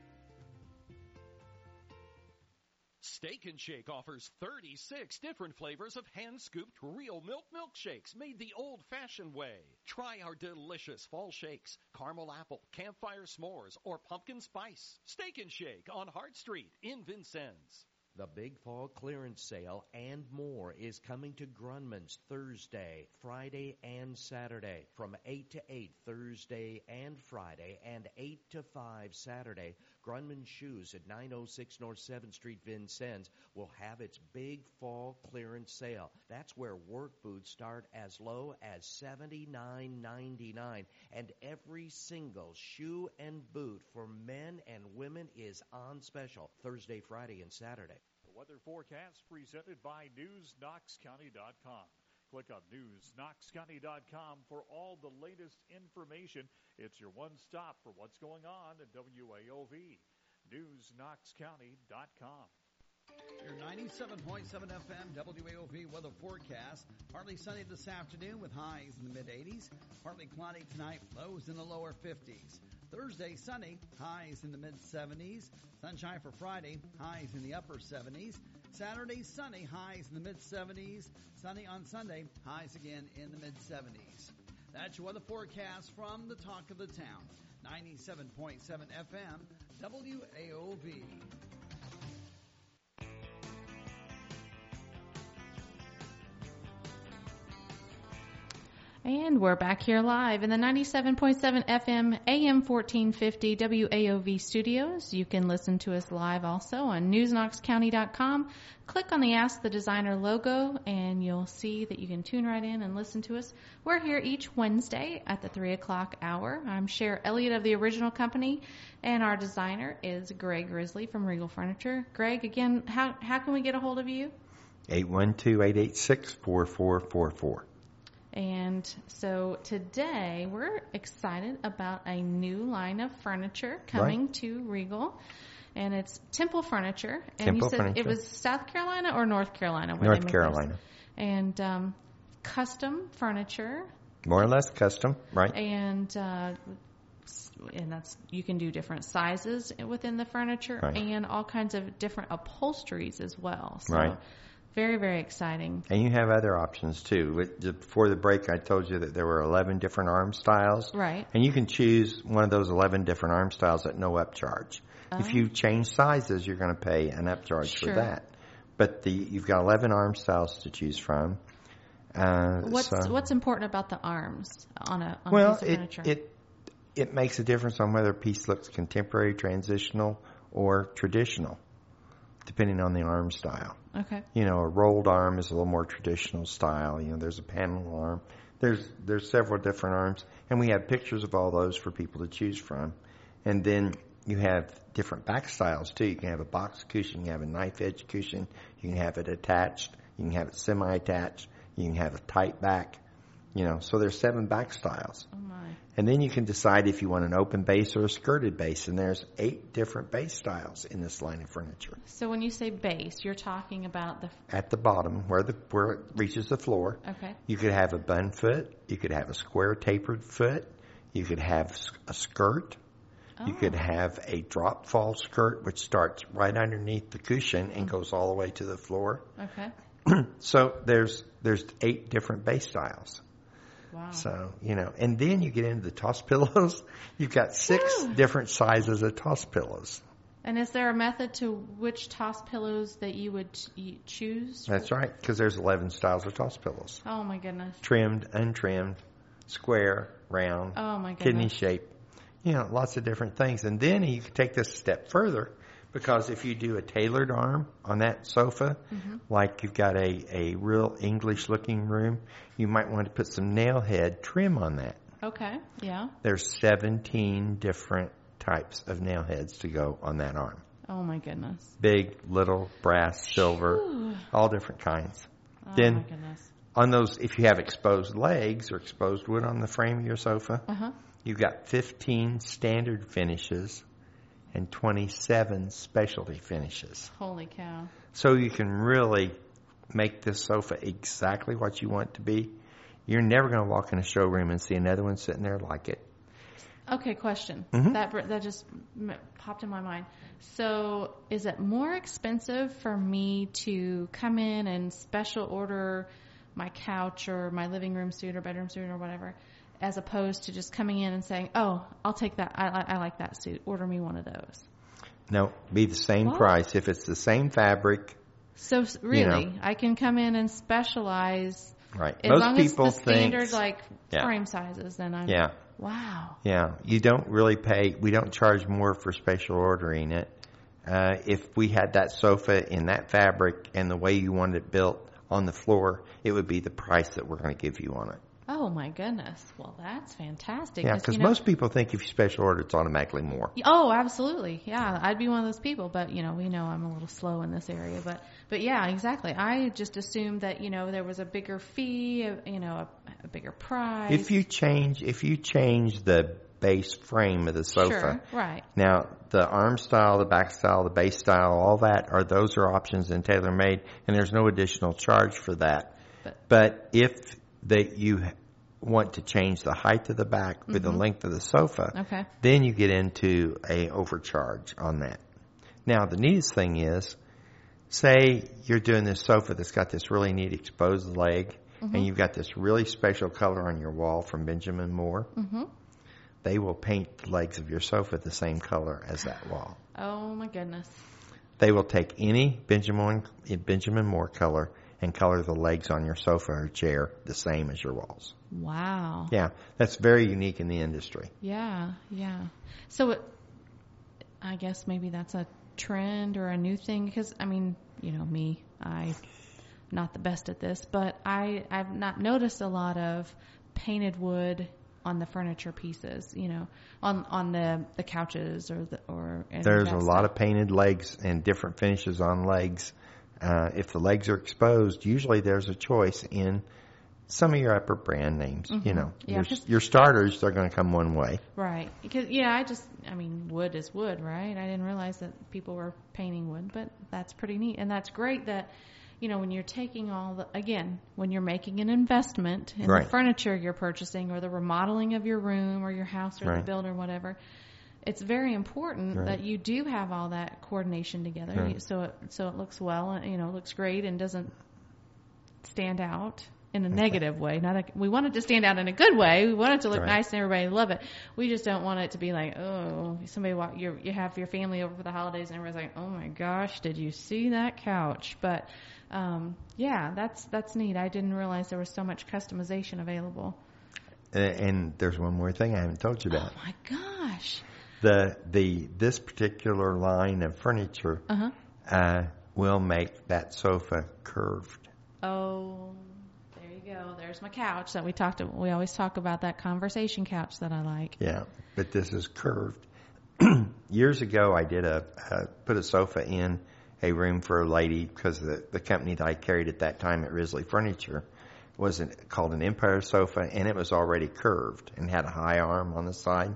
Steak and Shake offers thirty-six different flavors of hand-scooped real milk milkshakes made the old-fashioned way. Try our delicious fall shakes, caramel apple, campfire s'mores, or pumpkin spice. Steak and Shake on Hart Street in Vincennes. The Big Fall Clearance Sale and more is coming to Grunman's Thursday, Friday, and Saturday from eight to eight Thursday and Friday and eight to five Saturday. Grunman Shoes at nine oh six North seventh Street, Vincennes will have its Big Fall Clearance Sale. That's where work boots start as low as seventy-nine ninety-nine, and every single shoe and boot for men and women is on special Thursday, Friday, and Saturday. The weather forecast presented by news knox county dot com. Click on news knox county dot com for all the latest information. It's your one stop for what's going on at W A O V. news knox county dot com. Your ninety-seven point seven F M W A O V weather forecast. Partly sunny this afternoon with highs in the mid eighties. Partly cloudy tonight, lows in the lower fifties. Thursday, sunny, highs in the mid seventies. Sunshine for Friday, highs in the upper seventies. Saturday, sunny, highs in the mid seventies. Sunny on Sunday, highs again in the mid seventies. That's your weather forecast from the Talk of the Town. ninety-seven point seven F M, W A O V. And we're back here live in the ninety-seven point seven F M, A M fourteen fifty W A O V studios. You can listen to us live also on news knox county dot com. Click on the Ask the Designer logo, and you'll see that you can tune right in and listen to us. We're here each Wednesday at the three o'clock hour. I'm Cher Elliott of The Original Company, and our designer is Greg Grizzly from Regal Furniture. Greg, again, how, how can we get a hold of you? eight one two, eight eight six, four four four four. And so today we're excited about a new line of furniture coming Right. to Regal, and it's Temple Furniture. And Temple you said Furniture. it was South Carolina or North Carolina? where North they make Carolina. those? And um, custom furniture, More or less custom, right? and uh, and that's you can do different sizes within the furniture, Right. and all kinds of different upholsteries as well. So Right. very, very exciting. And you have other options too. With- Before the break, I told you that there were eleven different arm styles. Right. And you can choose one of those eleven different arm styles at no upcharge. Oh. If you change sizes, you're going to pay an upcharge Sure. for that. But the you've got eleven arm styles to choose from. Uh, What's so- what's important about the arms on a, on a well, piece of it, furniture? it it makes a difference on whether a piece looks contemporary, transitional, or traditional, depending on the arm style. Okay. You know, a rolled arm is a little more traditional style. You know, there's a panel arm. There's there's several different arms, and we have pictures of all those for people to choose from. And then you have different back styles too. You can have a box cushion, you can have a knife edge cushion, you can have it attached, you can have it semi-attached, you can have a tight back. You know, so there's seven back styles. Oh my. And then you can decide if you want an open base or a skirted base, and there's eight different base styles in this line of furniture. So when you say base, you're talking about the. At the bottom, where the where it reaches the floor, Okay. you could have a bun foot, you could have a square tapered foot, you could have a skirt, you could have a drop fall skirt, which starts right underneath the cushion and goes all the way to the floor. Okay. So there's there's eight different base styles. Wow. So, you know, and then you get into the toss pillows. You've got six different sizes of toss pillows. And is there a method to which toss pillows that you would ch- choose? That's right, because there's eleven styles of toss pillows. Oh my goodness. Trimmed, untrimmed, square, round, Oh my kidney goodness. shape. You know, lots of different things. And then you can take this a step further, because if you do a tailored arm on that sofa, Mhm. like you've got a, a real English looking room, you might want to put some nail head trim on that. Okay. Yeah. There's seventeen different types of nail heads to go on that arm. Oh my goodness. Big, little, brass, silver, Phew. all different kinds. Oh then my goodness. on those, if you have exposed legs or exposed wood on the frame of your sofa, Uh-huh. you've got fifteen standard finishes and twenty-seven specialty finishes. Holy cow. So you can really make this sofa exactly what you want it to be. You're never going to walk in a showroom and see another one sitting there like it. Okay, question. Mhm. That br- that just m- popped in my mind. So, is it more expensive for me to come in and special order my couch or my living room suite or bedroom suite or whatever, as opposed to just coming in and saying, "Oh, I'll take that. I, I, I like that suit. Order me one of those." No, be the same What? price. If it's the same fabric, So s- really, You know. I can come in and specialize. right. As Most long people as the standard think, like Yeah. frame sizes, then I'm Yeah. wow. Yeah, you don't really pay, we don't charge more for special ordering it. Uh, if we had that sofa in that fabric and the way you wanted it built on the floor, it would be the price that we're going to give you on it. Oh my goodness. Well, that's fantastic. Yeah, because you know- most people think if you special order, it's automatically more. Oh, absolutely. Yeah, I'd be one of those people, but you know, we know I'm a little slow in this area, but but yeah, exactly. I just assumed that, you know, there was a bigger fee, a- you know, a, a bigger price. If you change, if you change the base frame of the sofa, Sure, right. now the arm style, the back style, the base style, all that are those are options in TaylorMade, and there's no additional charge for that. But- But if that you want to change the height of the back or Mhm. the length of the sofa, Okay. then you get into a overcharge on that. Now, the neatest thing is, say you're doing this sofa that's got this really neat exposed leg, Mhm. and you've got this really special color on your wall from Benjamin Moore. Mhm. They will paint the legs of your sofa the same color as that wall. Oh my goodness. They will take any Benjamin Benjamin Moore color and color the legs on your sofa or chair the same as your walls. Wow. Yeah, that's very unique in the industry. Yeah, yeah. So it, I guess maybe that's a trend or a new thing because, I mean, you know, me, I'm not the best at this, but I, I've not noticed a lot of painted wood on the furniture pieces, you know, on on the, the couches or the or any There's of a that lot stuff. of painted legs and different finishes on legs. Uh, if the legs are exposed, usually there's a choice in some of your upper brand names. Mhm. You know, Yeah, your, 'cause- your starters, they're going to come one way. Right. Because, yeah, I just, I mean, wood is wood, right? I didn't realize that people were painting wood, but that's pretty neat. And that's great that, you know, when you're taking all the, again, when you're making an investment in Right. the furniture you're purchasing or the remodeling of your room or your house or Right. the build or whatever, it's very important Right. that you do have all that coordination together Right. you- so it, so it looks well and, you know, looks great and doesn't stand out in a negative way. Not a, we want it to stand out in a good way. We want it to look Right. nice and everybody to love it. We just don't want it to be like, oh, somebody walk, you you have your family over for the holidays and everybody's like, oh my gosh, did you see that couch? But um, yeah, that's that's neat. I didn't realize there was so much customization available. And, and there's one more thing I haven't told you about. Oh my gosh. The the this particular line of furniture Uh-huh. uh, will make that sofa curved. Oh, there you go. There's my couch that we talked about. We always talk about that conversation couch that I like. Yeah, but this is curved. Years ago, I did a uh, put a sofa in a room for a lady because the the company that I carried at that time at Risley Furniture was an, called an Empire sofa, and it was already curved and had a high arm on the side.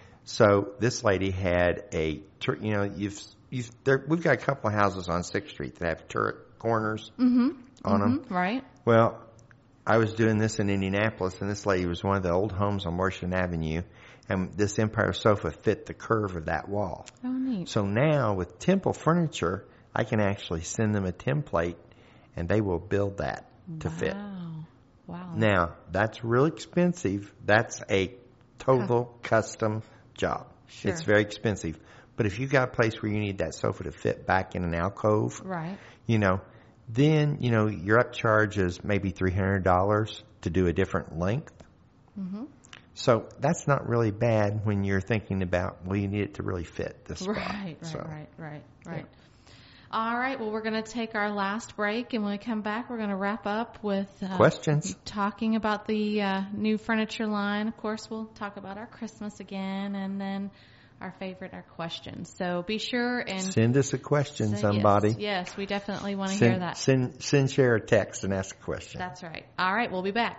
So this lady had a, tur- you know, you've you've there, we've got a couple of houses on Sixth Street that have turret corners Mm-hmm. on mm-hmm. them. Right. Well, I was doing this in Indianapolis, and this lady was one of the old homes on Washington Avenue, and this Empire sofa fit the curve of that wall. Oh, neat. So now with Temple Furniture, I can actually send them a template, and they will build that to wow. fit. Wow. Now, that's real expensive. That's a total custom job. Sure. It's very expensive. But if you got a place where you need that sofa to fit back in an alcove, Right. you know, then, you know, your upcharge is maybe three hundred dollars to do a different length. Mm-hmm. So that's not really bad when you're thinking about, well, you need it to really fit this spot. Right, right, So, right, right, right. All right, well, we're going to take our last break, and when we come back, we're going to wrap up with uh, questions. Talking about the uh, new furniture line. Of course, we'll talk about our Christmas again, and then our favorite, our questions. So be sure and Send us a question, say somebody. Yes, yes, we definitely want to Send, hear that. Send, send share a text and ask a question. That's right. All right, we'll be back.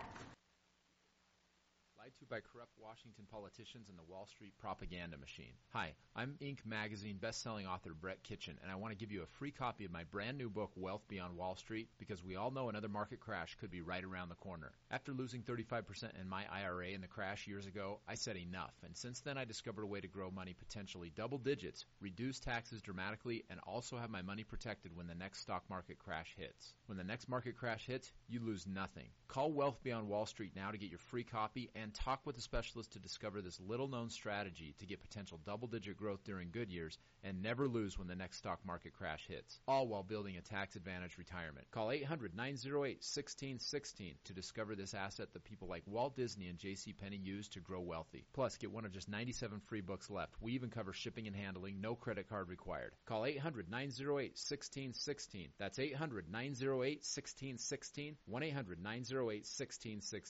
Lied to by corrupt Washington politicians and the Wall Street propaganda machine. Hi, I'm Inc magazine best-selling author Brett Kitchen, and I want to give you a free copy of my brand new book, Wealth Beyond Wall Street, because we all know another market crash could be right around the corner. After losing thirty-five percent in my I R A in the crash years ago, I said enough, and since then I discovered a way to grow money potentially double digits, reduce taxes dramatically, and also have my money protected when the next stock market crash hits. When the next market crash hits, you lose nothing. Call Wealth Beyond Wall Street now to get your free copy and talk with a specialist to discover this little-known strategy to get potential double-digit growth during good years and never lose when the next stock market crash hits, all while building a tax-advantaged retirement. Call eight hundred, nine oh eight, one six one six to discover this asset that people like Walt Disney and J C Penney use to grow wealthy. Plus, get one of just ninety-seven free books left. We even cover shipping and handling, no credit card required. Call eight hundred, nine oh eight, one six one six. That's eight hundred, nine oh eight, one six one six, one eight hundred, nine oh eight, one six one six.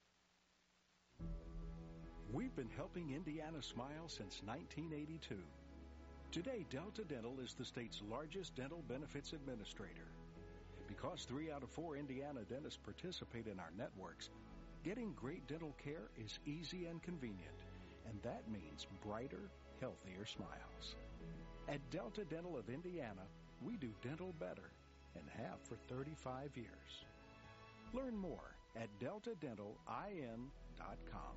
We've been helping Indiana smile since nineteen eighty-two. Today, Delta Dental is the state's largest dental benefits administrator. Because three out of four Indiana dentists participate in our networks, getting great dental care is easy and convenient, and that means brighter, healthier smiles. At Delta Dental of Indiana, we do dental better and have for thirty-five years. Learn more at delta dental in dot com.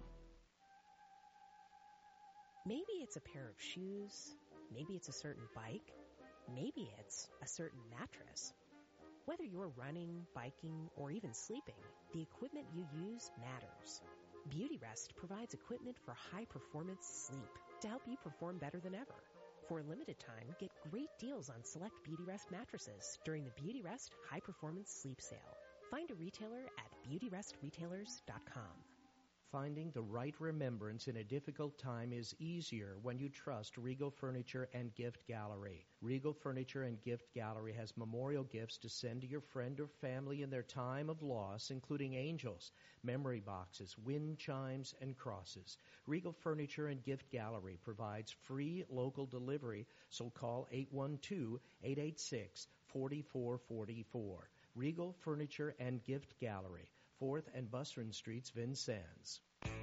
Maybe it's a pair of shoes. Maybe it's a certain bike. Maybe it's a certain mattress. Whether you're running, biking, or even sleeping, the equipment you use matters. Beautyrest provides equipment for high-performance sleep to help you perform better than ever. For a limited time, get great deals on select Beautyrest mattresses during the Beautyrest High Performance Sleep Sale. Find a retailer at beauty rest retailers dot com. Finding the right remembrance in a difficult time is easier when you trust Regal Furniture and Gift Gallery. Regal Furniture and Gift Gallery has memorial gifts to send to your friend or family in their time of loss, including angels, memory boxes, wind chimes, and crosses. Regal Furniture and Gift Gallery provides free local delivery, so call eight one two, eight eight six, four four four four. Regal Furniture and Gift Gallery, fourth and Busserin Streets, Vincennes.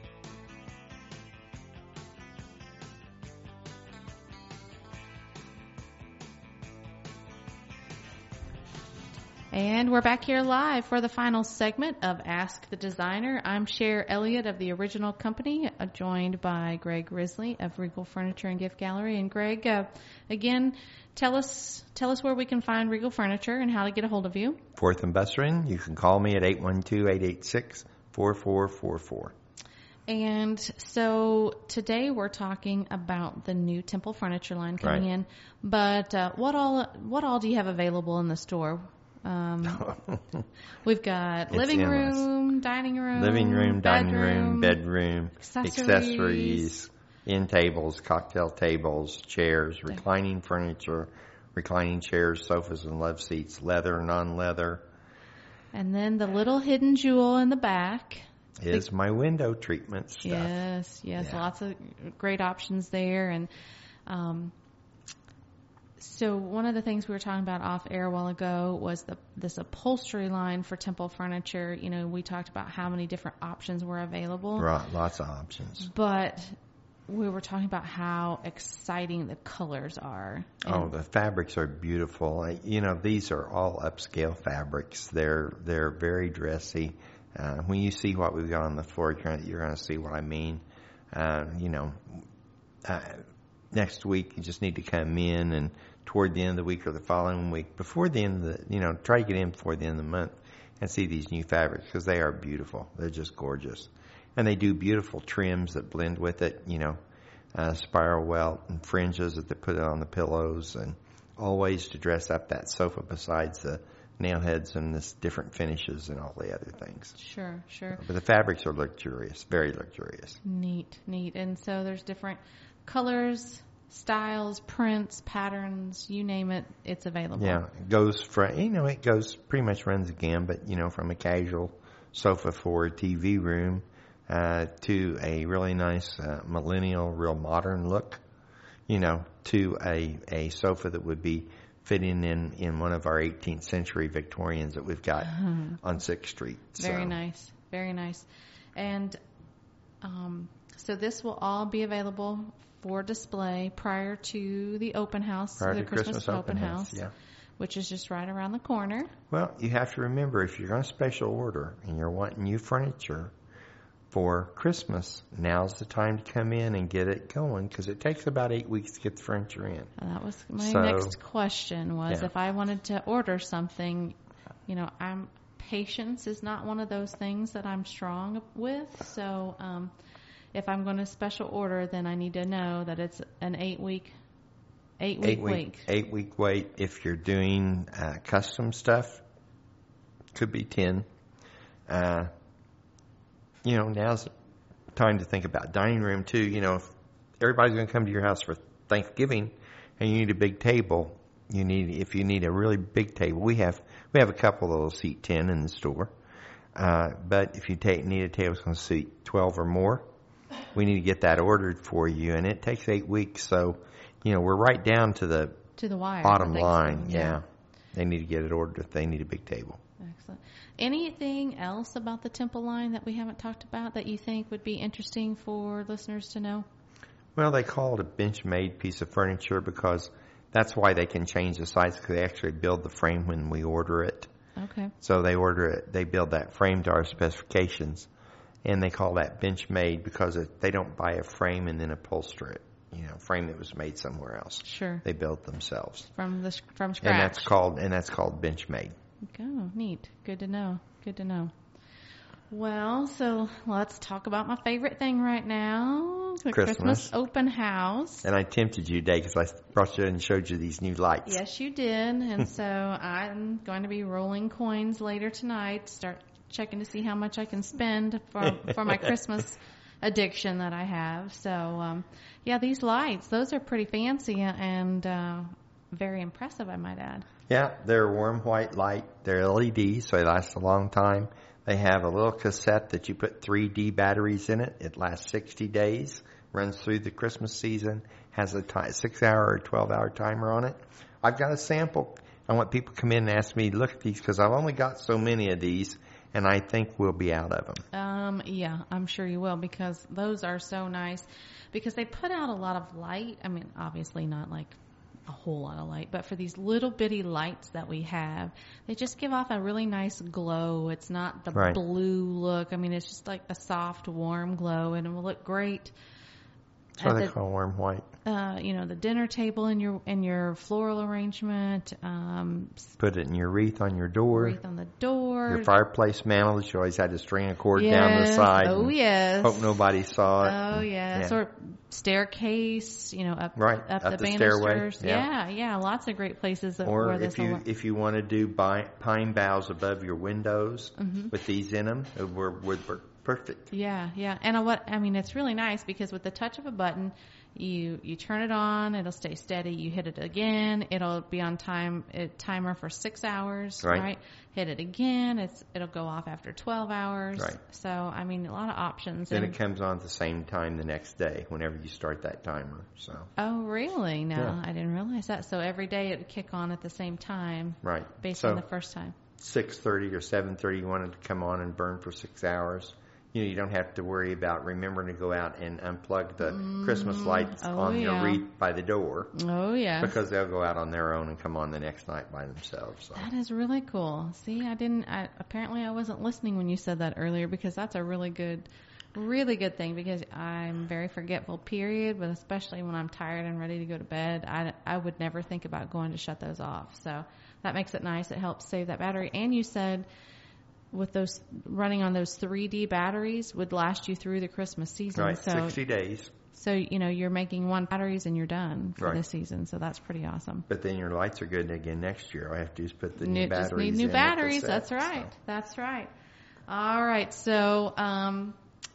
And we're back here live for the final segment of Ask the Designer. I'm Cher Elliott of The Original Company, uh, joined by Greg Risley of Regal Furniture and Gift Gallery. And Greg, uh, again, tell us tell us where we can find Regal Furniture and how to get a hold of you. fourth and Busserin. You can call me at eight one two, eight eight six, four four four four. And so today we're talking about the new Temple Furniture line coming Right. in. But uh, what all what all do you have available in the store? Um, we've got It's living endless. room, dining room, Living room, dining bedroom, room, bedroom, accessories. accessories, end tables, cocktail tables, chairs, reclining furniture, reclining chairs, sofas and love seats, leather, non-leather. And then the little hidden jewel in the back Is the, my window treatment stuff. Yes, yes, Yeah. lots of great options there. And um, so one of the things we were talking about off air a while ago was the this upholstery line for Temple Furniture. You know, we talked about how many different options were available. Right, lots of options. But we were talking about how exciting the colors are. Oh, the fabrics are beautiful. I- You know, these are all upscale fabrics. They're they're very dressy. Uh, when you see what we've got on the floor, you're gonna, you're going to see what I mean. Uh, you know, uh, next week you just need to come in, and toward the end of the week or the following week, before the end of the, you know, try to get in before the end of the month and see these new fabrics because they are beautiful. They're just gorgeous. And they do beautiful trims that blend with it, you know, uh, spiral welt and fringes that they put on the pillows, and always to dress up that sofa besides the nail heads and this different finishes and all the other things. Sure, sure. But the fabrics are luxurious, very luxurious. Neat, neat. And so there's different colors, styles, prints, patterns, you name it, it's available. Yeah, it goes from, you know, it goes, pretty much runs the gambit, you know, from a casual sofa for a T V room uh, to a really nice uh, millennial, real modern look, you know, to a, a sofa that would be fitting in, in one of our eighteenth century Victorians that we've got Mhm. on sixth Street. Very So, nice, very nice. And um, so this will all be available for display prior to the open house, Prior the to Christmas open house, yeah. which is just right around the corner. Well, you have to remember, if you're going to special order and you're wanting new furniture for Christmas, now's the time to come in and get it going, because it takes about eight weeks to get the furniture in. And that was my So, next question was yeah. if I wanted to order something, you know, I'm patience is not one of those things that I'm strong with. So um, if I'm going to special order, then I need to know that it's an eight week, eight week Eight wait. week, eight week wait. If you're doing uh, custom stuff, could be ten. Uh, you know, now's the time to think about dining room too. You know, if everybody's going to come to your house for Thanksgiving and you need a big table, you need, if you need a really big table, we have, we have a couple that'll seat ten in the store. Uh, but if you take, need a table that's going to seat twelve or more, we need to get that ordered for you, and it takes eight weeks. So, you know, we're right down to the To the wire. bottom Thanks, line. yeah. Yeah. They need to get it ordered if they need a big table. Excellent. Anything else about the Temple line that we haven't talked about that you think would be interesting for listeners to know? Well, they call it a bench-made piece of furniture because that's why they can change the size, because they actually build the frame when we order it. Okay. So they order it, they build that frame to our specifications, and they call that bench made because it, they don't buy a frame and then upholster it. You know, frame that was made somewhere else. Sure. They built themselves from the from scratch. And that's called and that's called bench made. Oh, neat. Good to know. Good to know. Well, so let's talk about my favorite thing right now. The Christmas. Christmas open house. And I tempted you today because I brought you and showed you these new lights. Yes, you did. And so I'm going to be rolling coins later tonight. Start checking to see how much I can spend for for my Christmas addiction that I have. So, um, yeah, these lights, those are pretty fancy and uh, very impressive, I might add. Yeah, they're warm white light. They're L E D, so they last a long time. They have a little cassette that you put three D batteries in it. It lasts sixty days, runs through the Christmas season, has a t- six-hour or twelve-hour timer on it. I've got a sample. I want people to come in and ask me to look at these because I've only got so many of these, and I think we'll be out of them. Um, yeah, I'm sure you will because those are so nice because they put out a lot of light. I mean, obviously not like a whole lot of light, but for these little bitty lights that we have, they just give off a really nice glow. It's not the right. blue look. I mean, it's just like a soft, warm glow, and it will look great. That's what they the, call warm white. Uh, you know, the dinner table in your in your floral arrangement. Um, Put it in your wreath on your door. Wreath on the door. Your fireplace mantle that you always had to string a cord yes. down the side. Oh, yes. Hope nobody saw it. Oh, yes. Yeah. Or staircase, you know, up right. up, up the, the banisters. Stairway. Yeah. yeah, yeah. Lots of great places. That, or where if you will... if you want to do pine boughs above your windows mm-hmm. with these in them, it would work perfect. Yeah, yeah. And what I mean, it's really nice because with the touch of a button, you you turn it on, it'll stay steady. You hit it again, it'll be on time a timer for six hours. Right. right. Hit it again, it's it'll go off after twelve hours. Right. So I mean, a lot of options. Then and, it comes on at the same time the next day whenever you start that timer. So. Oh, really? No, yeah. I didn't realize that. So every day it would kick on at the same time. Right. Based so on the first time. six thirty or seven thirty, you want it to come on and burn for six hours. You know, you don't have to worry about remembering to go out and unplug the mm, Christmas lights oh, on yeah. your wreath by the door. Oh, yeah. Because they'll go out on their own and come on the next night by themselves. So. That is really cool. See, I didn't, I, apparently I wasn't listening when you said that earlier because that's a really good, really good thing because I'm very forgetful, period, but especially when I'm tired and ready to go to bed, I, I would never think about going to shut those off. So that makes it nice. It helps save that battery. And you said with those running on those three D batteries would last you through the Christmas season. Right, so, sixty days. So, you know, you're making one batteries and you're done for right. the season. So that's pretty awesome. But then your lights are good again next year. All I have to do is put the new, new batteries in. Just need new in batteries. Set, that's right. So. That's right. All right. So, um,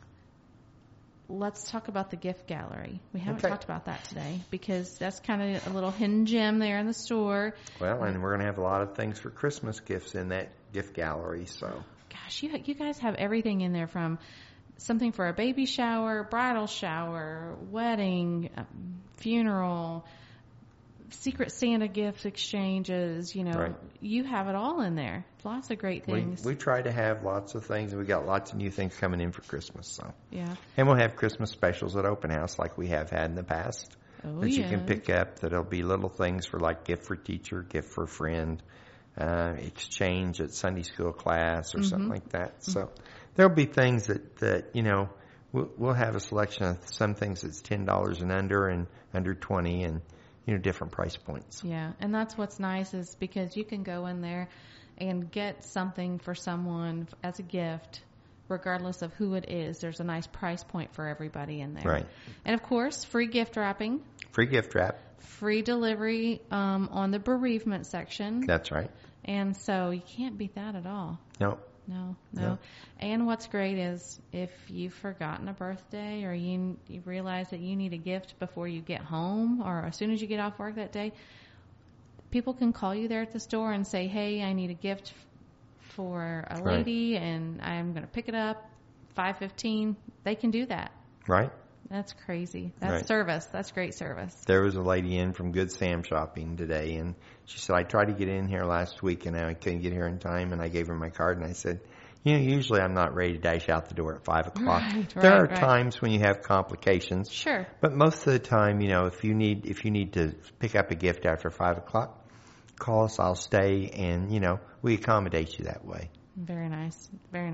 let's talk about the gift gallery. We haven't okay. talked about that today because that's kind of a little hidden gem there in the store. Well, and we're going to have a lot of things for Christmas gifts in that gift gallery. So, gosh, you you guys have everything in there from something for a baby shower, bridal shower, wedding, um, funeral, Secret Santa gift exchanges. You know, right. you have it all in there. Lots of great things. We, we try to have lots of things, and we got lots of new things coming in for Christmas. So yeah, and we'll have Christmas specials at open house like we have had in the past oh, that yes. you can pick up. That'll be little things for like gift for teacher, gift for friend, uh, exchange at Sunday school class or mm-hmm. something like that. Mm-hmm. So there'll be things that that you know we'll, we'll have a selection of some things that's ten dollars and under and under twenty and. You know, different price points. Yeah, and that's what's nice is because you can go in there and get something for someone as a gift, regardless of who it is. There's a nice price point for everybody in there. Right. And, of course, free gift wrapping. Free gift wrap. Free delivery um, on the bereavement section. That's right. And so you can't beat that at all. No. No, no, no. And what's great is if you've forgotten a birthday or you, you realize that you need a gift before you get home or as soon as you get off work that day, people can call you there at the store and say, hey, I need a gift for a lady right. and I'm going to pick it up five fifteen. They can do that. Right. That's crazy. That's right. service. That's great service. There was a lady in from Good Sam Shopping today, and she said, I tried to get in here last week, and I couldn't get here in time, and I gave her my card, and I said, you know, usually I'm not ready to dash out the door at five o'clock. Right, there right, are right. times when you have complications. Sure. But most of the time, you know, if you need if you need to pick up a gift after five o'clock, call us, I'll stay, and, you know, we accommodate you that way. Very nice. Very nice.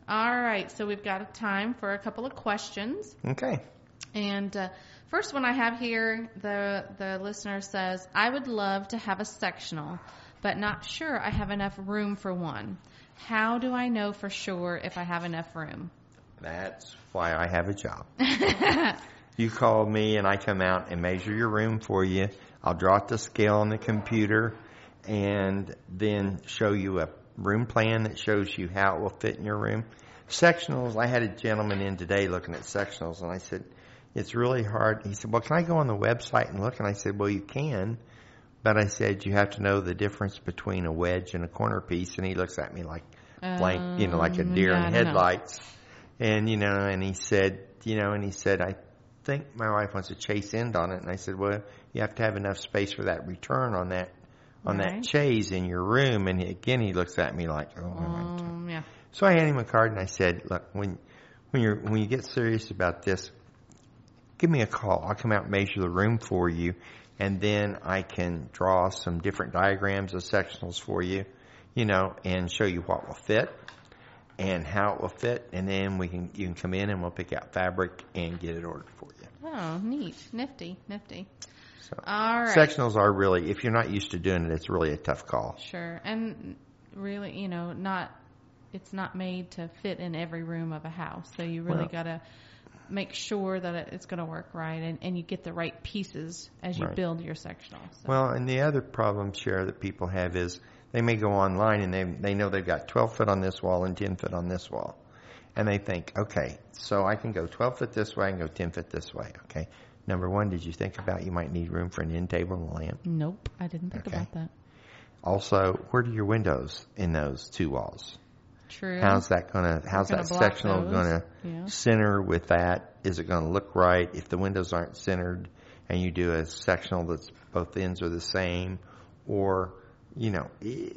All right, so we've got time for a couple of questions. Okay. And uh, first one I have here, the the listener says, I would love to have a sectional, but not sure I have enough room for one. How do I know for sure if I have enough room? That's why I have a job. You call me and I come out and measure your room for you. I'll draw it to scale on the computer and then show you a room plan that shows you how it will fit in your room. Sectionals, I had a gentleman in today looking at sectionals, and I said, it's really hard. He said, well, can I go on the website and look? And I said, well, you can, but I said, you have to know the difference between a wedge and a corner piece. And he looks at me like blank, um, you know, like a deer yeah, in headlights. Know. And, you know, and he said, you know, and he said, I think my wife wants a chase end on it. And I said, well, you have to have enough space for that return on that, on right. that chase in your room. And he, again, he looks at me like, oh, um, yeah. So I handed him a card and I said, look, when, when you're, when you get serious about this, give me a call. I'll come out and measure the room for you. And then I can draw some different diagrams of sectionals for you, you know, and show you what will fit and how it will fit. And then we can, you can come in and we'll pick out fabric and get it ordered for you. Oh, neat. Nifty, nifty. So, all right. Sectionals are really, if you're not used to doing it, it's really a tough call. Sure. And really, you know, not, it's not made to fit in every room of a house. So you really well, got to make sure that it's going to work right and, and you get the right pieces as you right. build your sectional. So. Well, and the other problem, Cher, that people have is they may go online and they they know they've got twelve foot on this wall and ten foot on this wall. And they think, okay, so I can go twelve foot this way and go ten foot this way. Okay. Number one, did you think about you might need room for an end table and a lamp? Nope, I didn't think okay. about that. Also, where do your windows in those two walls? True. How's that gonna? How's that sectional gonna yeah. center with that? Is it gonna look right? If the windows aren't centered, and you do a sectional that's both ends are the same, or you know,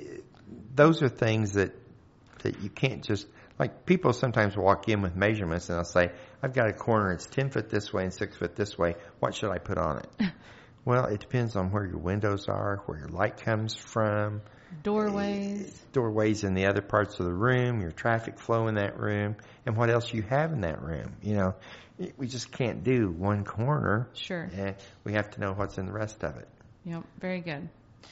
those are things that that you can't just like. People sometimes walk in with measurements and they'll say, "I've got a corner. It's ten foot this way and six foot this way. What should I put on it?" Well, it depends on where your windows are, where your light comes from. Doorways. Doorways in the other parts of the room, your traffic flow in that room, and what else you have in that room. You know, we just can't do one corner. Sure. We have to know what's in the rest of it. Yep, very good.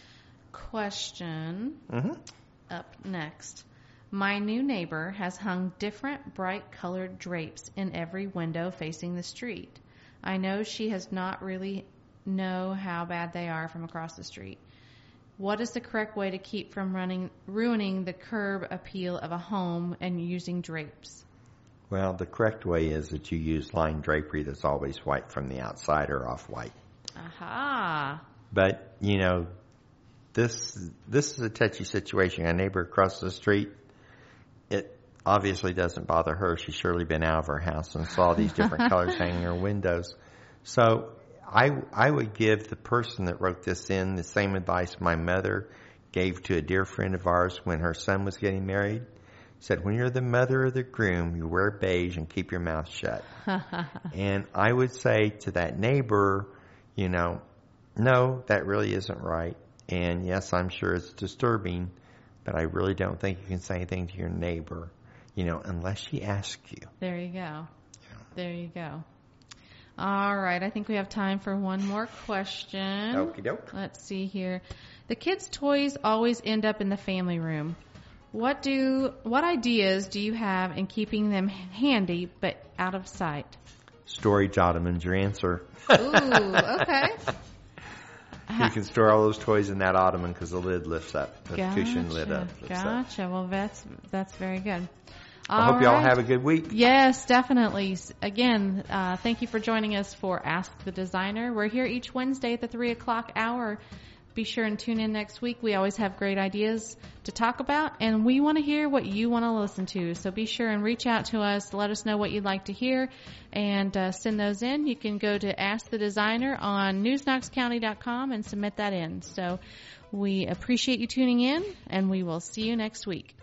Question mm-hmm. up next. My new neighbor has hung different bright colored drapes in every window facing the street. I know she has not really know how bad they are from across the street. What is the correct way to keep from running, ruining the curb appeal of a home and using drapes? Well, the correct way is that you use line drapery that's always white from the outside or off-white. Aha. But, you know, this this is a touchy situation. A neighbor across the street, it obviously doesn't bother her. She's surely been out of her house and saw these different colors hanging in her windows. So I, I would give the person that wrote this in the same advice my mother gave to a dear friend of ours when her son was getting married. Said, when you're the mother of the groom, you wear beige and keep your mouth shut. And I would say to that neighbor, you know, no, that really isn't right. And yes, I'm sure it's disturbing, but I really don't think you can say anything to your neighbor, you know, unless she asks you. There you go. Yeah. There you go. All right, I think we have time for one more question. Okie doke. Let's see here. The kids' toys always end up in the family room. What do what ideas do you have in keeping them handy but out of sight? Storage ottoman's your answer. Ooh, okay. You can store all those toys in that ottoman because the lid lifts up, the gotcha, cushion lid up. Gotcha. Up. Well, that's that's very good. I all hope right. you all have a good week. Yes, definitely. Again, uh, thank you for joining us for Ask the Designer. We're here each Wednesday at the three o'clock hour. Be sure and tune in next week. We always have great ideas to talk about, and we want to hear what you want to listen to. So be sure and reach out to us. Let us know what you'd like to hear, and uh, send those in. You can go to Ask the Designer on news knox county dot com and submit that in. So we appreciate you tuning in, and we will see you next week.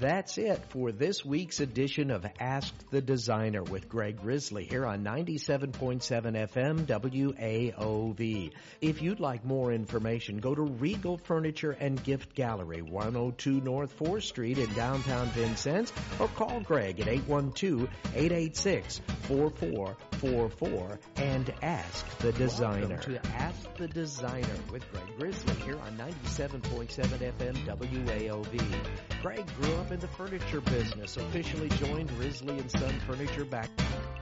That's it for this week's edition of Ask the Designer with Greg Risley here on ninety-seven point seven F M W A O V. If you'd like more information, go to Regal Furniture and Gift Gallery, one oh two North fourth Street in downtown Vincennes, or call Greg at eight one two, eight eight six, four four four four and ask the designer. Welcome to Ask the Designer with Greg Risley here on ninety-seven point seven F M W A O V. Greg grew up in the furniture business, officially joined Risley and Son Furniture back